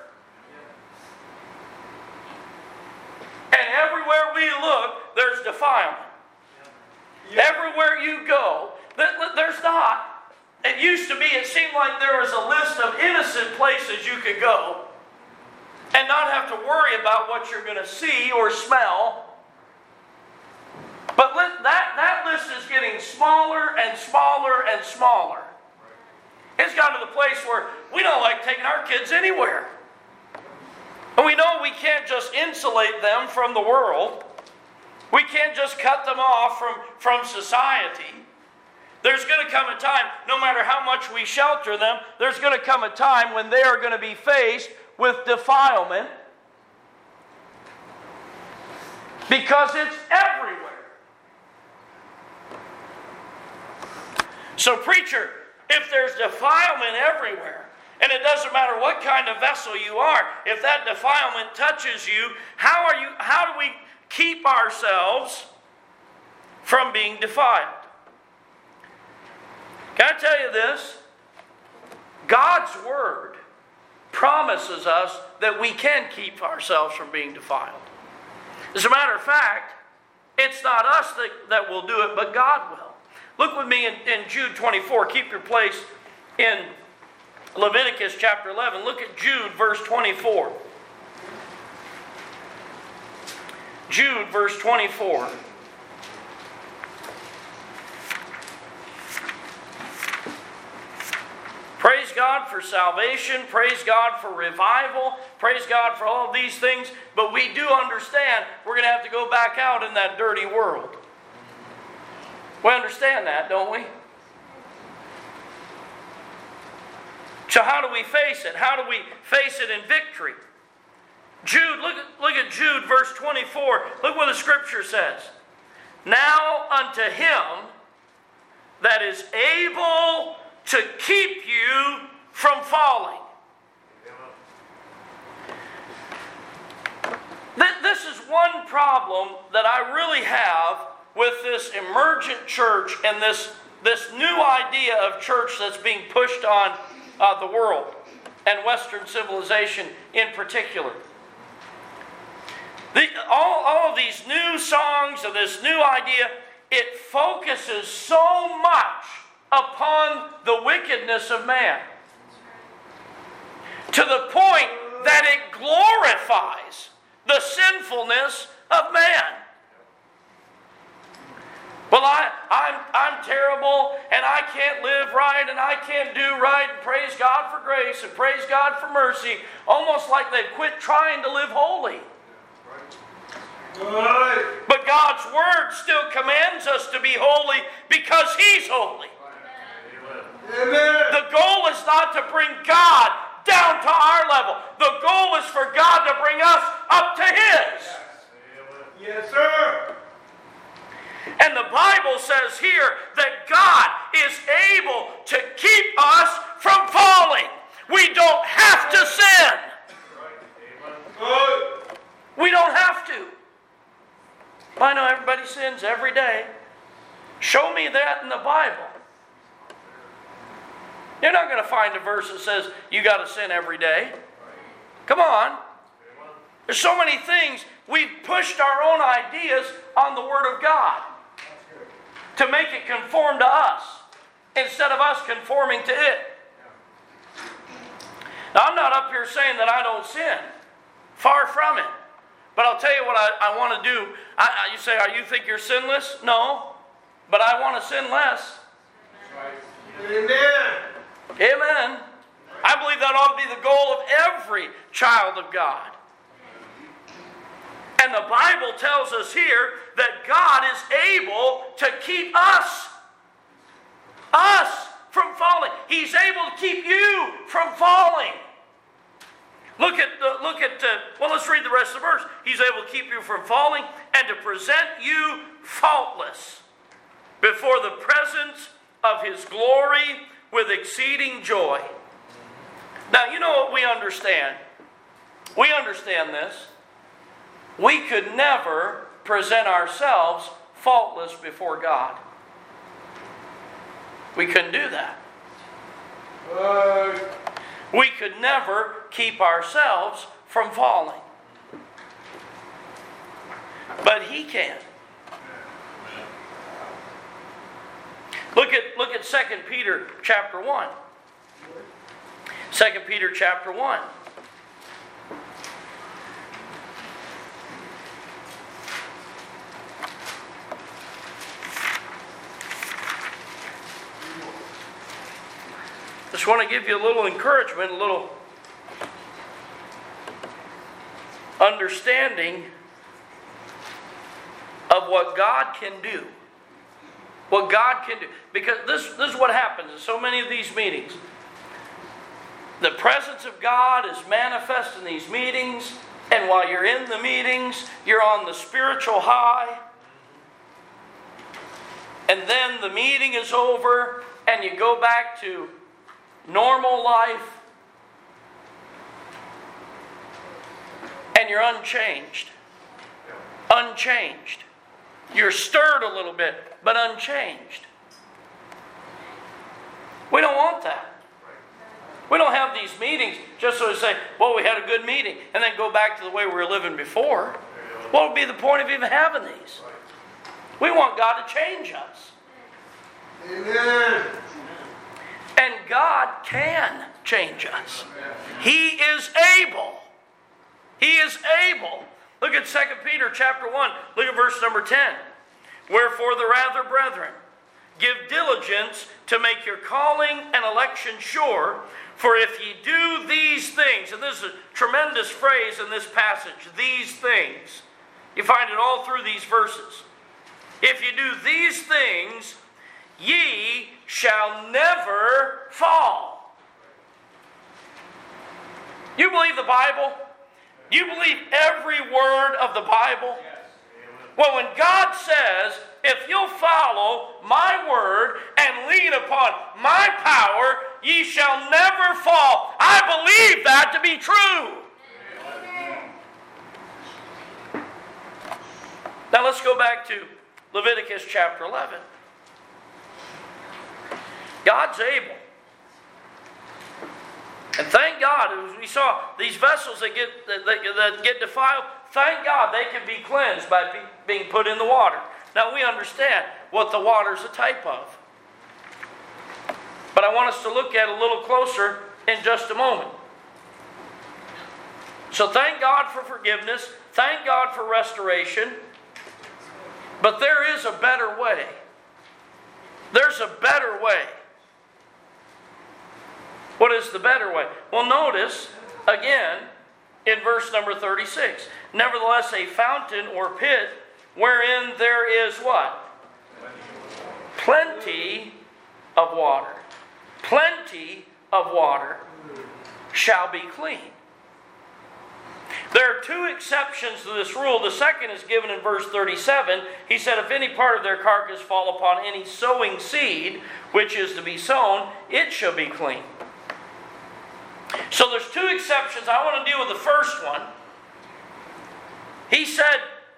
And everywhere we look, there's defilement. Everywhere you go, there's not. It used to be, it seemed like there was a list of innocent places you could go and not have to worry about what you're going to see or smell. But that list is getting smaller and smaller and smaller. It's gotten to the place where we don't like taking our kids anywhere. And we know we can't just insulate them from the world. We can't just cut them off from society. There's going to come a time, no matter how much we shelter them, there's going to come a time when they are going to be faced with defilement. Because it's everywhere. So preacher, if there's defilement everywhere, and it doesn't matter what kind of vessel you are, if that defilement touches you, how do we keep ourselves from being defiled? Can I tell you this? God's Word promises us that we can keep ourselves from being defiled. As a matter of fact, it's not us that will do it, but God will. Look with me in Jude 24. Keep your place in Leviticus chapter 11. Look at Jude verse 24. Jude verse 24. Praise God for salvation. Praise God for revival. Praise God for all of these things. But we do understand we're going to have to go back out in that dirty world. We understand that, don't we? So how do we face it? How do we face it in victory? Jude, look at Jude verse 24. Look what the Scripture says. Now unto Him that is able to keep you from falling. This is one problem that I really have with this emergent church and this new idea of church that's being pushed on the world and Western civilization in particular. All of these new songs and this new idea, it focuses so much upon the wickedness of man to the point that it glorifies the sinfulness of man. Well, I'm terrible, and I can't live right, and I can't do right, and praise God for grace, and praise God for mercy, almost like they've quit trying to live holy. But God's Word still commands us to be holy because He's holy.
Amen.
The goal is not to bring God down to our level. The goal is for God to bring us up to His.
Yes, sir.
And the Bible says here that God is able to keep us from falling. We don't have to sin. We don't have to. I know everybody sins every day. Show me that in the Bible. You're not going to find a verse that says you got to sin every day. Come on. There's so many things. We've pushed our own ideas on the Word of God to make it conform to us instead of us conforming to it. Now, I'm not up here saying that I don't sin. Far from it. But I'll tell you what I want to do. You say, you think you're sinless? No. But I want to sin less.
Amen.
Amen. I believe that ought to be the goal of every child of God. And the Bible tells us here that God is able to keep us from falling. He's able to keep you from falling. let's read the rest of the verse. He's able to keep you from falling and to present you faultless before the presence of His glory with exceeding joy. Now, you know what we understand? We understand this. We could never present ourselves faultless before God. We couldn't do that. We could never keep ourselves from falling. But He can. Look at 2 Peter chapter 1. 2 Peter chapter 1. Just want to give you a little encouragement, a little understanding of what God can do. What God can do. Because this is what happens in so many of these meetings. The presence of God is manifest in these meetings, and while you're in the meetings, you're on the spiritual high. And then the meeting is over, and you go back to normal life, and you're unchanged. Unchanged. You're stirred a little bit, but unchanged. We don't want that. We don't have these meetings just so to say, well, we had a good meeting, and then go back to the way we were living before. What would be the point of even having these? We want God to change us.
Amen.
And God can change us. He is able. He is able. Look at 2 Peter chapter 1. Look at verse number 10. Wherefore the rather, brethren, give diligence to make your calling and election sure. For if ye do these things, and this is a tremendous phrase in this passage, these things. You find it all through these verses. If you do these things, ye shall never fall. You believe the Bible? You believe every word of the Bible? Well, when God says, if you'll follow my word and lean upon my power, ye shall never fall. I believe that to be true. Now let's go back to Leviticus chapter 11. God's able. And thank God, as we saw these vessels that get defiled, thank God they can be cleansed by being put in the water. Now we understand what the water is a type of. But I want us to look at it a little closer in just a moment. So thank God for forgiveness. Thank God for restoration. But there is a better way. There's a better way. What is the better way? Well, notice, again, in verse number 36. Nevertheless, a fountain or pit wherein there is what? Plenty of water. Plenty of water shall be clean. There are two exceptions to this rule. The second is given in verse 37. He said, if any part of their carcass fall upon any sowing seed, which is to be sown, it shall be clean. So there's two exceptions. I want to deal with the first one. He said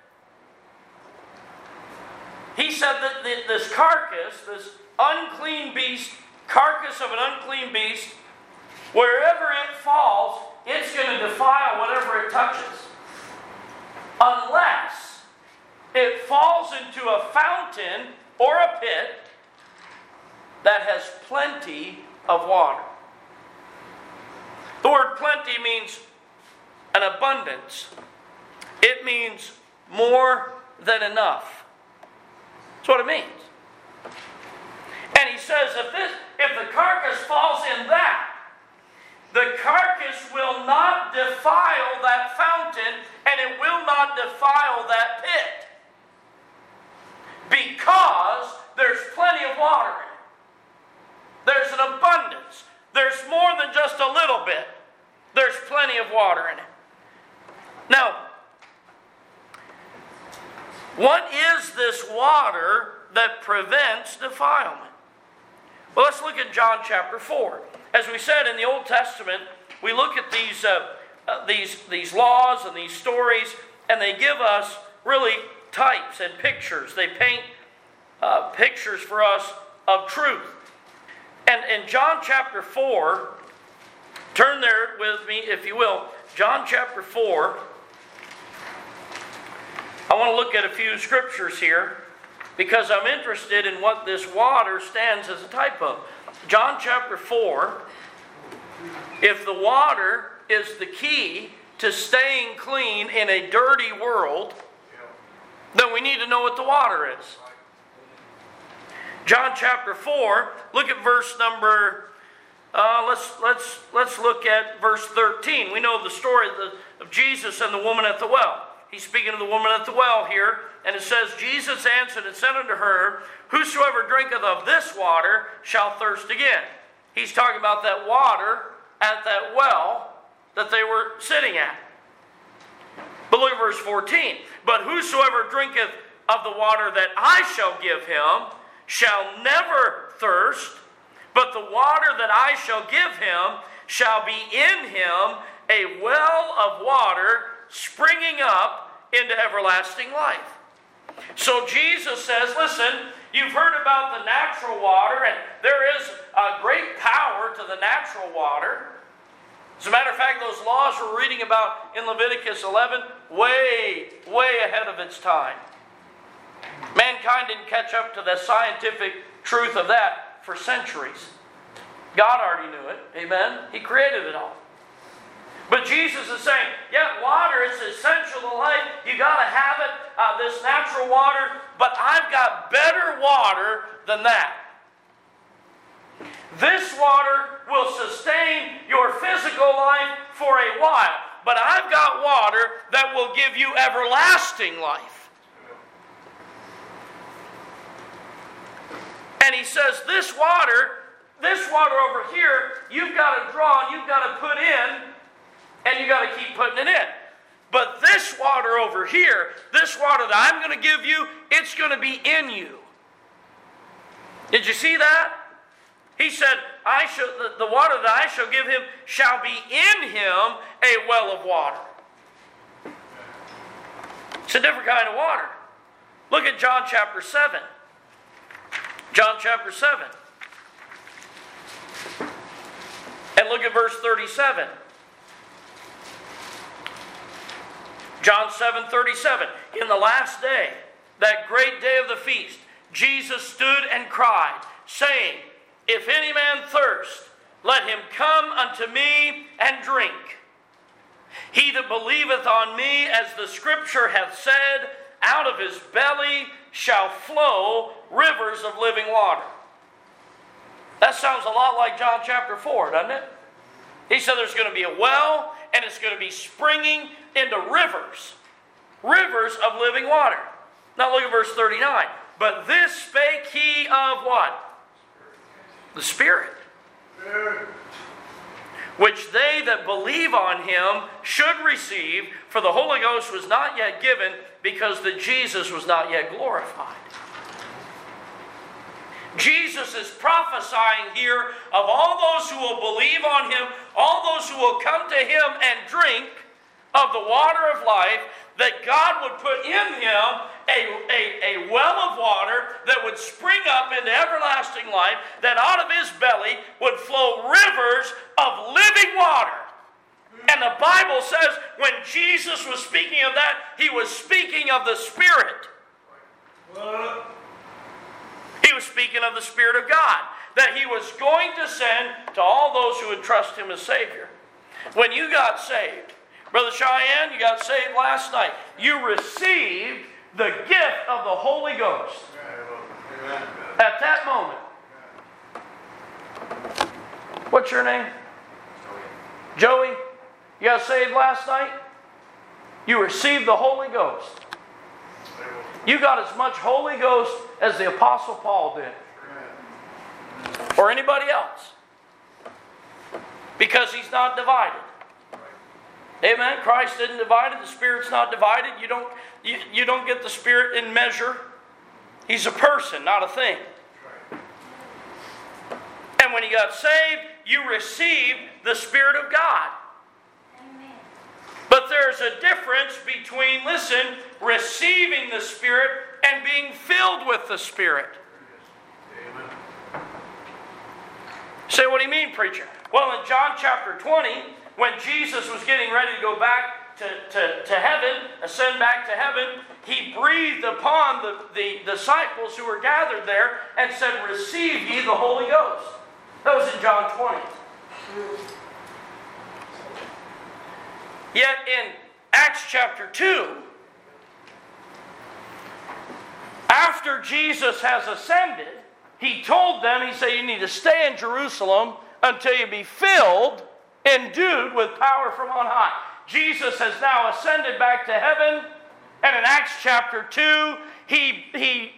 that this carcass, this unclean beast, carcass of an unclean beast, wherever it falls, it's going to defile whatever it touches. Unless it falls into a fountain or a pit that has plenty of water. The word plenty means an abundance. It means more than enough. That's what it means. And he says if the carcass falls in that, the carcass will not defile that fountain, and it will not defile that pit. Because there's plenty of water in it. There's an abundance. There's more than just a little bit. There's plenty of water in it. Now, what is this water that prevents defilement? Well, let's look at John chapter 4. As we said in the Old Testament, we look at these laws and these stories, and they give us really types and pictures. They paint pictures for us of truth. And in John chapter 4, turn there with me, if you will. John chapter 4. I want to look at a few scriptures here because I'm interested in what this water stands as a type of. John chapter 4. If the water is the key to staying clean in a dirty world, then we need to know what the water is. John chapter 4, look at verse number, let's look at verse 13. We know the story of Jesus and the woman at the well. He's speaking of the woman at the well here, and it says, Jesus answered and said unto her, Whosoever drinketh of this water shall thirst again. He's talking about that water at that well that they were sitting at. But look at verse 14. But whosoever drinketh of the water that I shall give him shall never thirst, but the water that I shall give him shall be in him a well of water springing up into everlasting life. So Jesus says, listen, you've heard about the natural water, and there is a great power to the natural water. As a matter of fact, those laws we're reading about in Leviticus 11, way ahead of its time. Mankind didn't catch up to the scientific truth of that for centuries. God already knew it. Amen? He created it all. But Jesus is saying, yeah, water is essential to life. You got to have it, this natural water. But I've got better water than that. This water will sustain your physical life for a while. But I've got water that will give you everlasting life. And he says, this water over here, you've got to draw, you've got to put in, and you've got to keep putting it in. But this water over here, this water that I'm going to give you, it's going to be in you. Did you see that? He said, the water that I shall give him shall be in him a well of water. It's a different kind of water. Look at John chapter 7. John chapter 7. And look at verse 37. John 7:37. In the last day, that great day of the feast, Jesus stood and cried, saying, If any man thirst, let him come unto me and drink. He that believeth on me, as the scripture hath said, out of his belly shall flow rivers of living water. That sounds a lot like John chapter 4, doesn't it? He said there's going to be a well, and it's going to be springing into rivers of living water. Now look at verse 39. But this spake he of what? The Spirit. Which they that believe on him should receive, for the Holy Ghost was not yet given, because that Jesus was not yet glorified. Jesus is prophesying here of all those who will believe on him, all those who will come to him and drink of the water of life, that God would put in him a well of water that would spring up into everlasting life, that out of his belly would flow rivers of living water. And the Bible says when Jesus was speaking of that, he was speaking of the Spirit. He was speaking of the Spirit of God, that he was going to send to all those who would trust him as Savior. When you got saved, Brother Cheyenne, you got saved last night. You received the gift of the Holy Ghost. At that moment. What's your name? Joey. You got saved last night? You received the Holy Ghost. You got as much Holy Ghost as the Apostle Paul did. Or anybody else. Because he's not divided. Amen. Christ isn't divided. The Spirit's not divided. You don't get the Spirit in measure. He's a person, not a thing. And when you got saved, you received the Spirit of God.
Amen.
But there's a difference between, listen, receiving the Spirit and being filled with the Spirit.
Amen.
Say, what do you mean, preacher? Well, in John chapter 20, when Jesus was getting ready to go back to heaven, ascend back to heaven, He breathed upon the disciples who were gathered there and said, receive ye the Holy Ghost. That was in John 20. Yet in Acts chapter 2, after Jesus has ascended, He told them, He said, you need to stay in Jerusalem until you be filled, endued with power from on high. Jesus has now ascended back to heaven, and in Acts chapter 2, He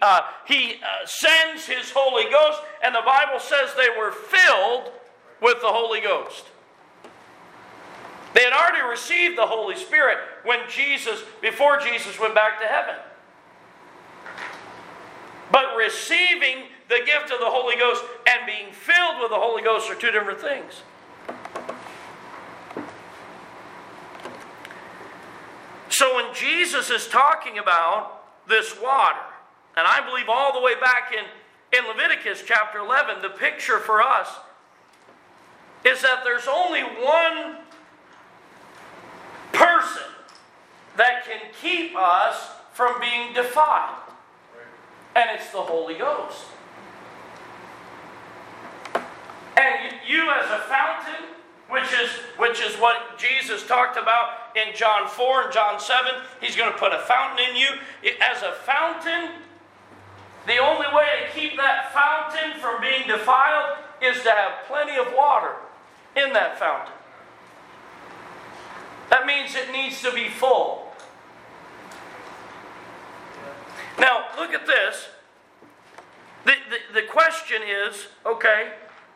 sends His Holy Ghost, and the Bible says they were filled with the Holy Ghost. They had already received the Holy Spirit before Jesus went back to heaven. But receiving the gift of the Holy Ghost and being filled with the Holy Ghost are two different things. So when Jesus is talking about this water, and I believe all the way back in Leviticus chapter 11, the picture for us is that there's only one person that can keep us from being defiled. And it's the Holy Ghost. And you as a fountain, which is what Jesus talked about in John 4 and John 7. He's going to put a fountain in you. As a fountain, the only way to keep that fountain from being defiled is to have plenty of water in that fountain. That means it needs to be full. Now, look at this. The question is, okay,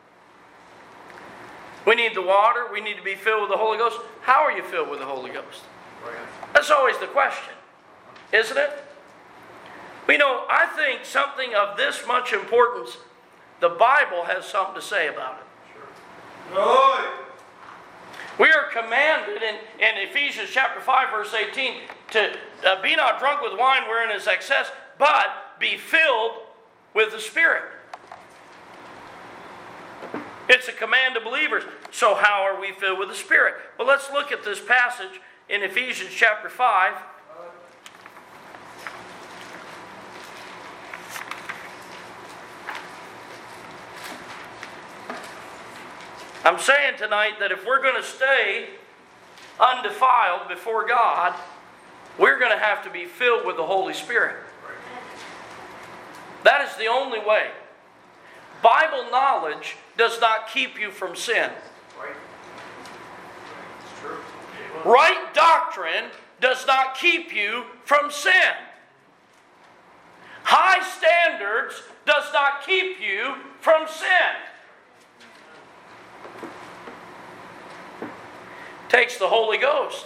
we need the water, we need to be filled with the Holy Ghost. How are you filled with the Holy Ghost? That's always the question, isn't it? You know, I think something of this much importance, the Bible has something to say about it.
Right.
We are commanded in Ephesians chapter 5, verse 18, to be not drunk with wine wherein is excess, but be filled with the Spirit. It's a command to believers. So how are we filled with the Spirit? Well, let's look at this passage in Ephesians chapter 5. I'm saying tonight that if we're going to stay undefiled before God, we're going to have to be filled with the Holy Spirit. That is the only way. Bible knowledge does not keep you from sin. Right doctrine does not keep you from sin. High standards does not keep you from sin. Takes the Holy Ghost.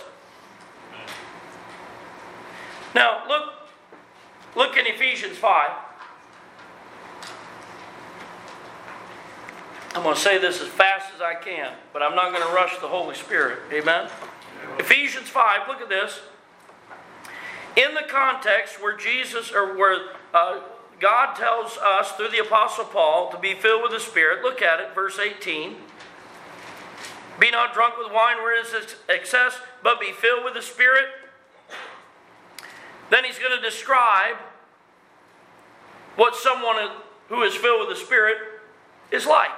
Now, look in Ephesians 5. I'm going to say this as fast as I can, but I'm not going to rush the Holy Spirit. Amen? Ephesians 5, look at this. In the context where God tells us through the Apostle Paul to be filled with the Spirit, look at it, verse 18. Be not drunk with wine where is excess, but be filled with the Spirit. Then he's going to describe what someone who is filled with the Spirit is like.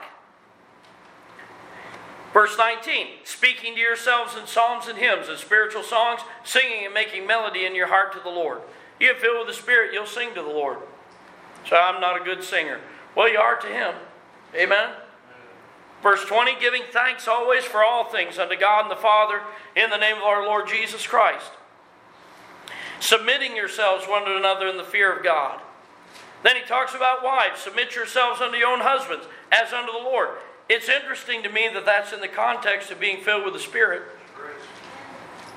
Verse 19, speaking to yourselves in psalms and hymns and spiritual songs, singing and making melody in your heart to the Lord. You get filled with the Spirit, you'll sing to the Lord. So I'm not a good singer. Well, you are to Him. Amen? Verse 20, giving thanks always for all things unto God and the Father in the name of our Lord Jesus Christ. Submitting yourselves one to another in the fear of God. Then he talks about wives. Submit yourselves unto your own husbands as unto the Lord. It's interesting to me that that's in the context of being filled with the Spirit.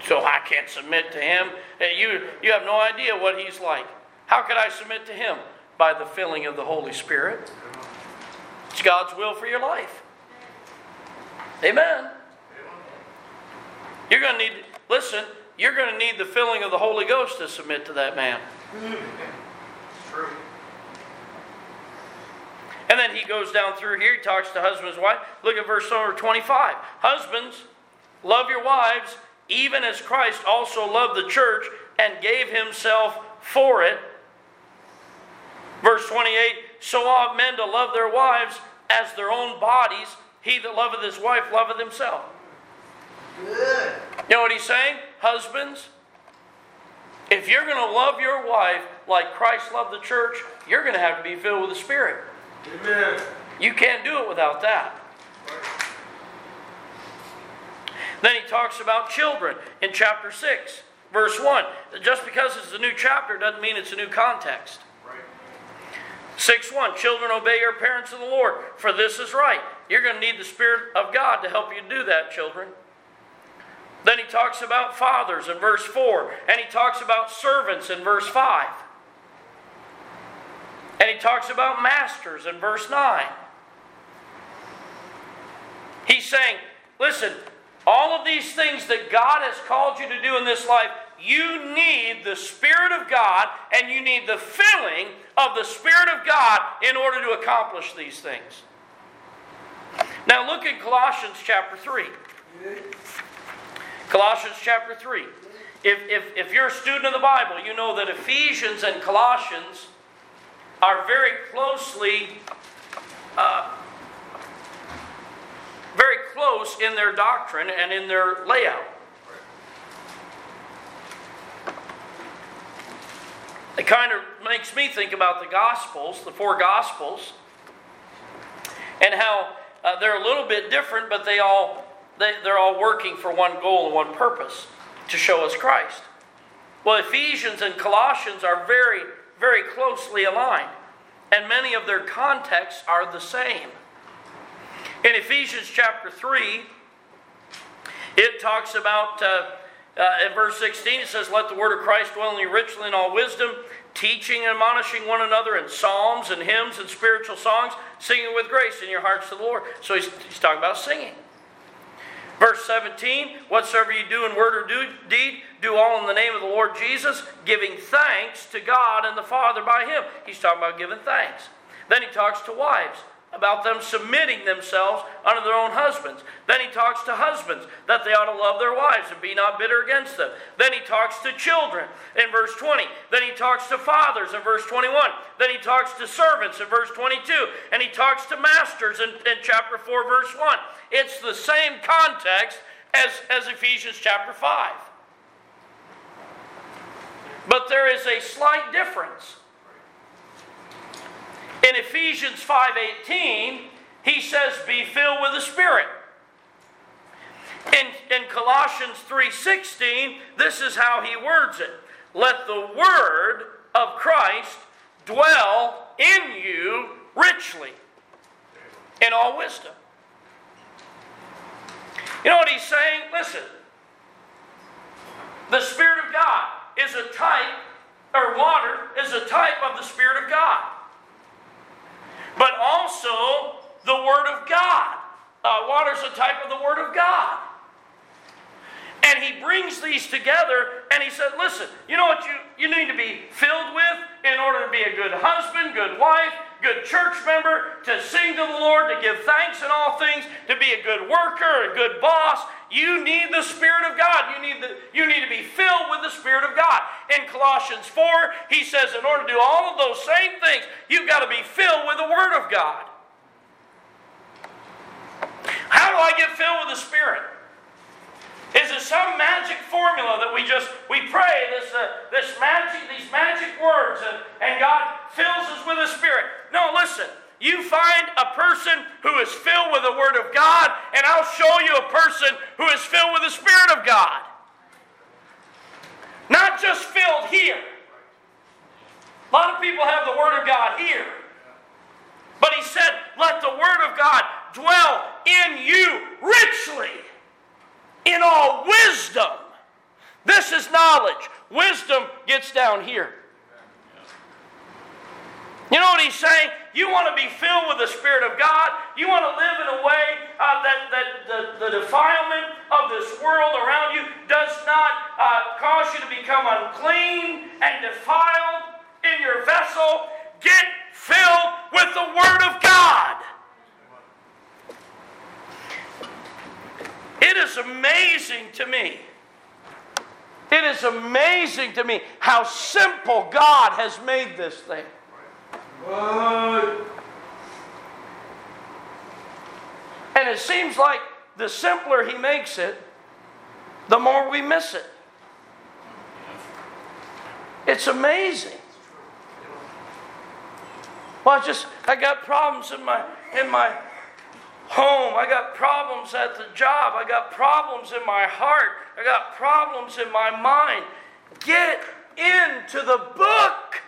So I can't submit to him. You have no idea what he's like. How could I submit to him? By the filling of the Holy Spirit. It's God's will for your life. Amen. You're going to need, listen, you're going to need the filling of the Holy Ghost to submit to that man.
It's true.
And then he goes down through here. He talks to husband and wife. Look at verse number 25. Husbands, love your wives, even as Christ also loved the church and gave himself for it. Verse 28, so ought men to love their wives as their own bodies. He that loveth his wife loveth himself.
Good.
You know what he's saying? Husbands, if you're going to love your wife like Christ loved the church, you're going to have to be filled with the Spirit.
Amen.
You can't do it without that. Then he talks about children in chapter 6, verse 1. Just because it's a new chapter doesn't mean it's a new context. 6:1, children, obey your parents in the Lord, for this is right. You're going to need the Spirit of God to help you do that, children. Then he talks about fathers in verse 4, and he talks about servants in verse 5. And he talks about masters in verse 9. He's saying, listen, all of these things that God has called you to do in this life, you need the Spirit of God and you need the filling of the Spirit of God in order to accomplish these things. Now look at Colossians chapter 3. Colossians chapter 3. If you're a student of the Bible, you know that Ephesians and Colossians are very closely, very close in their doctrine and in their layout. It kind of makes me think about the Gospels, the 4 Gospels, and how they're a little bit different, but they're all working for one goal and one purpose, to show us Christ. Well, Ephesians and Colossians are very, very closely aligned, and many of their contexts are the same. In Ephesians chapter 3, it talks about, in verse 16, it says, let the word of Christ dwell in you richly in all wisdom, teaching and admonishing one another in psalms and hymns and spiritual songs, singing with grace in your hearts to the Lord. So he's talking about singing. Verse 17, whatsoever you do in word or deed, do all in the name of the Lord Jesus, giving thanks to God and the Father by Him. He's talking about giving thanks. Then he talks to wives about them submitting themselves unto their own husbands. Then he talks to husbands that they ought to love their wives and be not bitter against them. Then he talks to children in verse 20. Then he talks to fathers in verse 21. Then he talks to servants in verse 22. And he talks to masters in chapter 4 verse 1. It's the same context as Ephesians chapter 5. But there is a slight difference. In Ephesians 5:18, he says, be filled with the Spirit. In Colossians 3:16, this is how he words it. Let the word of Christ dwell in you richly in all wisdom. You know what he's saying? Listen. The Spirit of God is a type, or water is a type of the Spirit of God. But also the Word of God. Water is a type of the Word of God. And he brings these together and he said, listen, you know what you need to be filled with in order to be a good husband, good wife, good church member, to sing to the Lord, to give thanks in all things, to be a good worker, a good boss. You need the Spirit of God. You need to be filled with the Spirit of God. In Colossians 4, he says in order to do all of those same things, you've got to be filled with the Word of God. How do I get filled with the Spirit? Is it some magic formula that we pray these magic words and God fills us with the Spirit? No, listen. You find a person who is filled with the Word of God, and I'll show you a person who is filled with the Spirit of God. Not just filled here. A lot of people have the Word of God here. But he said, let the Word of God dwell in you richly, in all wisdom. This is knowledge. Wisdom gets down here. You know what he's saying? You want to be filled with the Spirit of God. You want to live in a way that the defilement of this world around you does not cause you to become unclean and defiled in your vessel. Get filled with the Word of God. It is amazing to me. It is amazing to me how simple God has made this thing. And it seems like the simpler He makes it, the more we miss it. It's amazing. Well, I got problems in my home. I got problems at the job. I got problems in my heart. I got problems in my mind. Get into the book.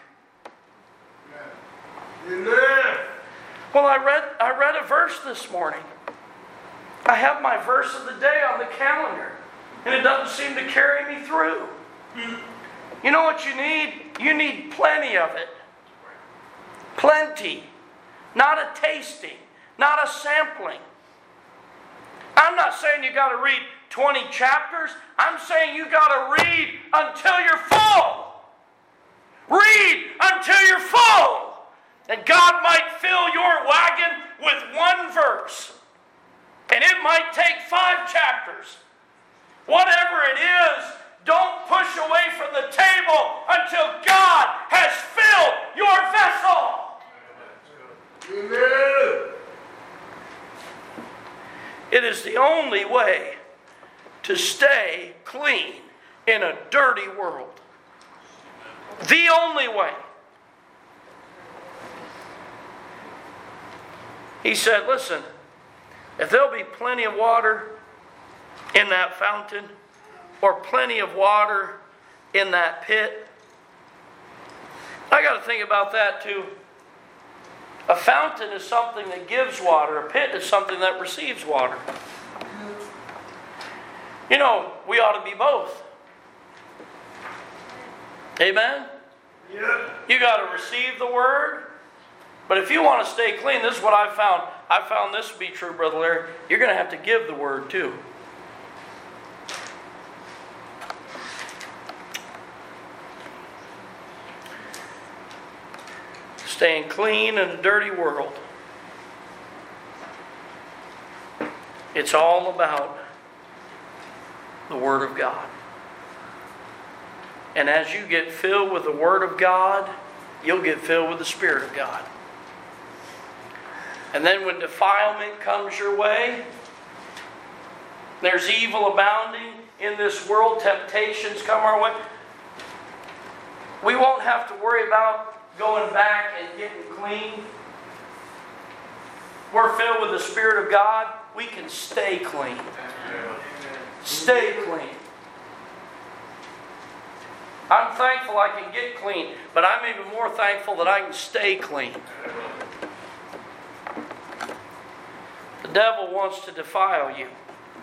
Amen.
Well, I read a verse this morning. I have my verse of the day on the calendar, and it doesn't seem to carry me through. You know what you need? You need plenty of it. Plenty. Not a tasting. Not a sampling. I'm not saying you got to read 20 chapters. I'm saying you got to read until you're full. Read until you're full. And God might fill your wagon with one verse. And it might take 5 chapters. Whatever it is, don't push away from the table until God has filled your vessel.
Amen.
It is the only way to stay clean in a dirty world. The only way. He said, listen, if there'll be plenty of water in that fountain, or plenty of water in that pit, I got to think about that too. A fountain is something that gives water. A pit is something that receives water. You know, we ought to be both. Amen?
Yeah.
You got to receive the Word. But if you want to stay clean, this is what I found. I found this to be true, Brother Larry. You're going to have to give the Word too. Staying clean in a dirty world. It's all about the Word of God. And as you get filled with the Word of God, you'll get filled with the Spirit of God. And then when defilement comes your way, there's evil abounding in this world, temptations come our way, we won't have to worry about going back and getting clean. We're filled with the Spirit of God. We can stay clean. Stay clean. I'm thankful I can get clean, but I'm even more thankful that I can stay clean. The devil wants to defile you.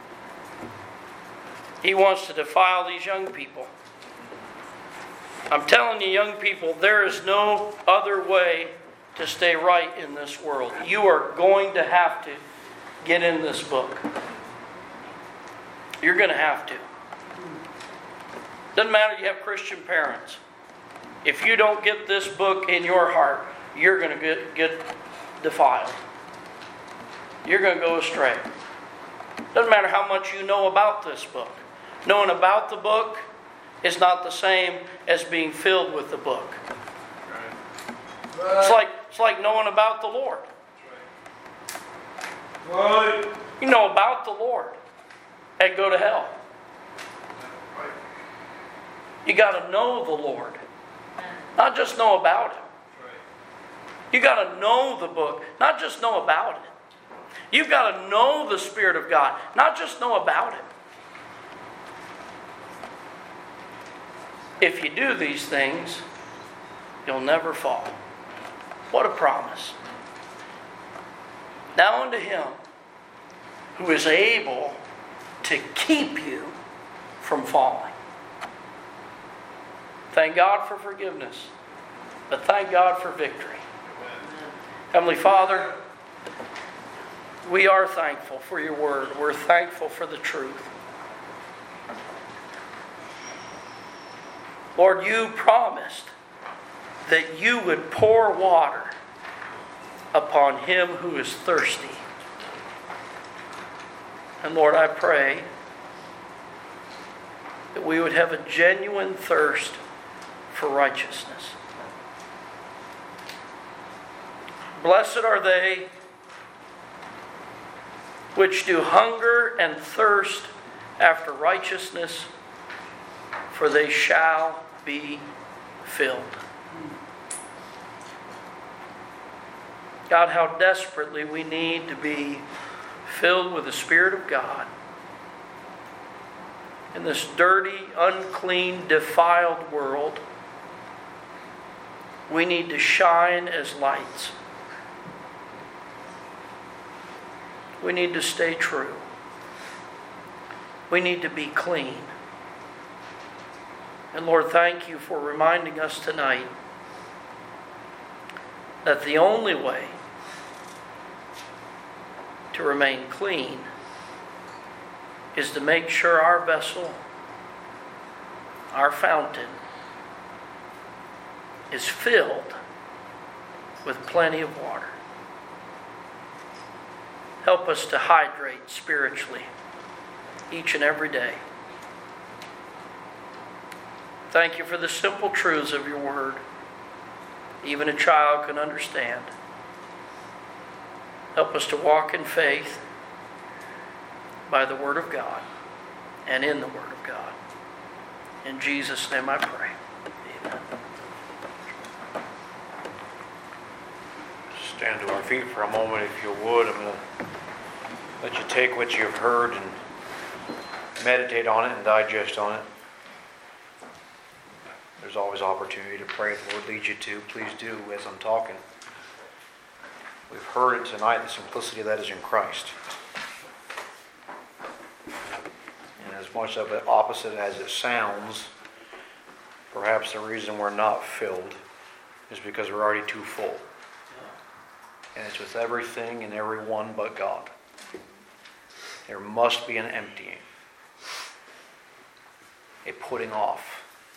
He wants to defile these young people. I'm telling you, young people, there is no other way to stay right in this world. You are going to have to get in this book. You're going to have to. Doesn't matter if you have Christian parents. If you don't get this book in your heart, you're going to get defiled. You're going to go astray. Doesn't matter how much you know about this book. Knowing about the book is not the same as being filled with the book. It's like knowing about the Lord.
Right.
You know about the Lord and go to hell. You got to know the Lord. Not just know about Him. You got to know the book, not just know about it. You've got to know the Spirit of God, not just know about Him. If you do these things, you'll never fall. What a promise. Now unto Him who is able to keep you from falling. Thank God for forgiveness. But thank God for victory. Heavenly Father, we are thankful for your word. We're thankful for the truth. Lord, you promised that you would pour water upon him who is thirsty. And Lord, I pray that we would have a genuine thirst for righteousness. Blessed are they which do hunger and thirst after righteousness, for they shall be filled. God, how desperately we need to be filled with the Spirit of God. In this dirty, unclean, defiled world, we need to shine as lights. We need to stay true. We need to be clean. And Lord, thank you for reminding us tonight that the only way to remain clean is to make sure our vessel, our fountain, is filled with plenty of water. Help us to hydrate spiritually each and every day. Thank you for the simple truths of your word. Even a child can understand. Help us to walk in faith by the word of God and in the word of God. In Jesus' name I pray. Amen.
Stand to our feet for a moment if you would. I'm going to let you take what you've heard and meditate on it and digest on it. There's always opportunity to pray if the Lord leads you to. Please do as I'm talking. We've heard it tonight, the simplicity that is in Christ. And as much of the opposite as it sounds, perhaps the reason we're not filled is because we're already too full. And it's with everything and everyone but God. There must be an emptying, a putting off.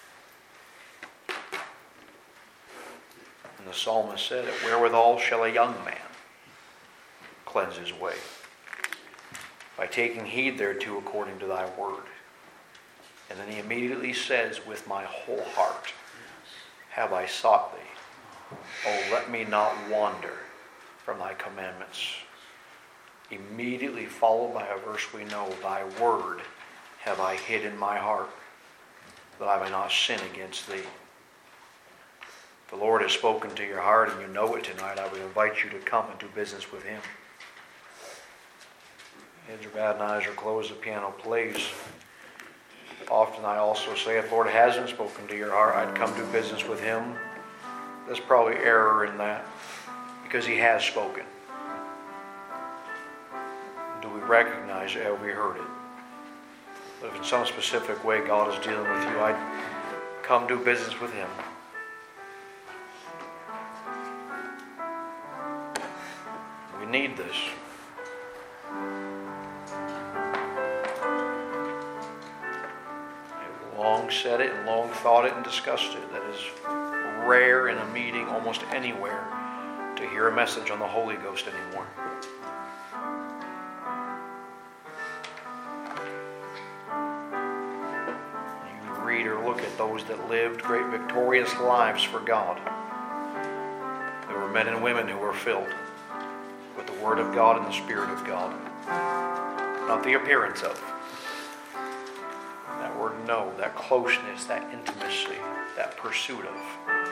And the psalmist said it, wherewithal shall a young man cleanse his way? By taking heed thereto according to thy word. And then he immediately says, with my whole heart have I sought thee. Oh, let me not wander from thy commandments. Immediately followed by a verse we know, thy word have I hid in my heart, that I may not sin against thee. If the Lord has spoken to your heart and you know it tonight, I would invite you to come and do business with him. Heads are bowed and eyes are closed, the piano plays. Often I also say, if the Lord hasn't spoken to your heart, I'd come do business with him. There's probably error in that, because he has spoken. Do we recognize it? Have we heard it? But if in some specific way God is dealing with you, I'd come do business with him. We need this. I've long said it and long thought it and discussed it. That is rare in a meeting almost anywhere to hear a message on the Holy Ghost anymore. You read or look at those that lived great victorious lives for God. There were men and women who were filled with the Word of God and the Spirit of God. Not the appearance of. That word know, that closeness, that intimacy, that pursuit of.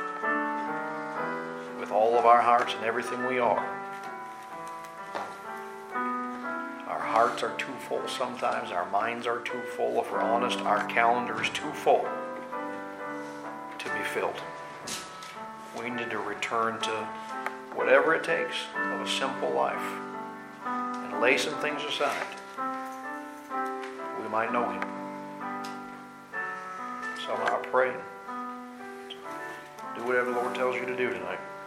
With all of our hearts and everything we are. Our hearts are too full sometimes. Our minds are too full. If we're honest, our calendar is too full to be filled. We need to return to whatever it takes of a simple life and lay some things aside. We might know him. So I'm praying. do whatever the Lord tells you to do tonight.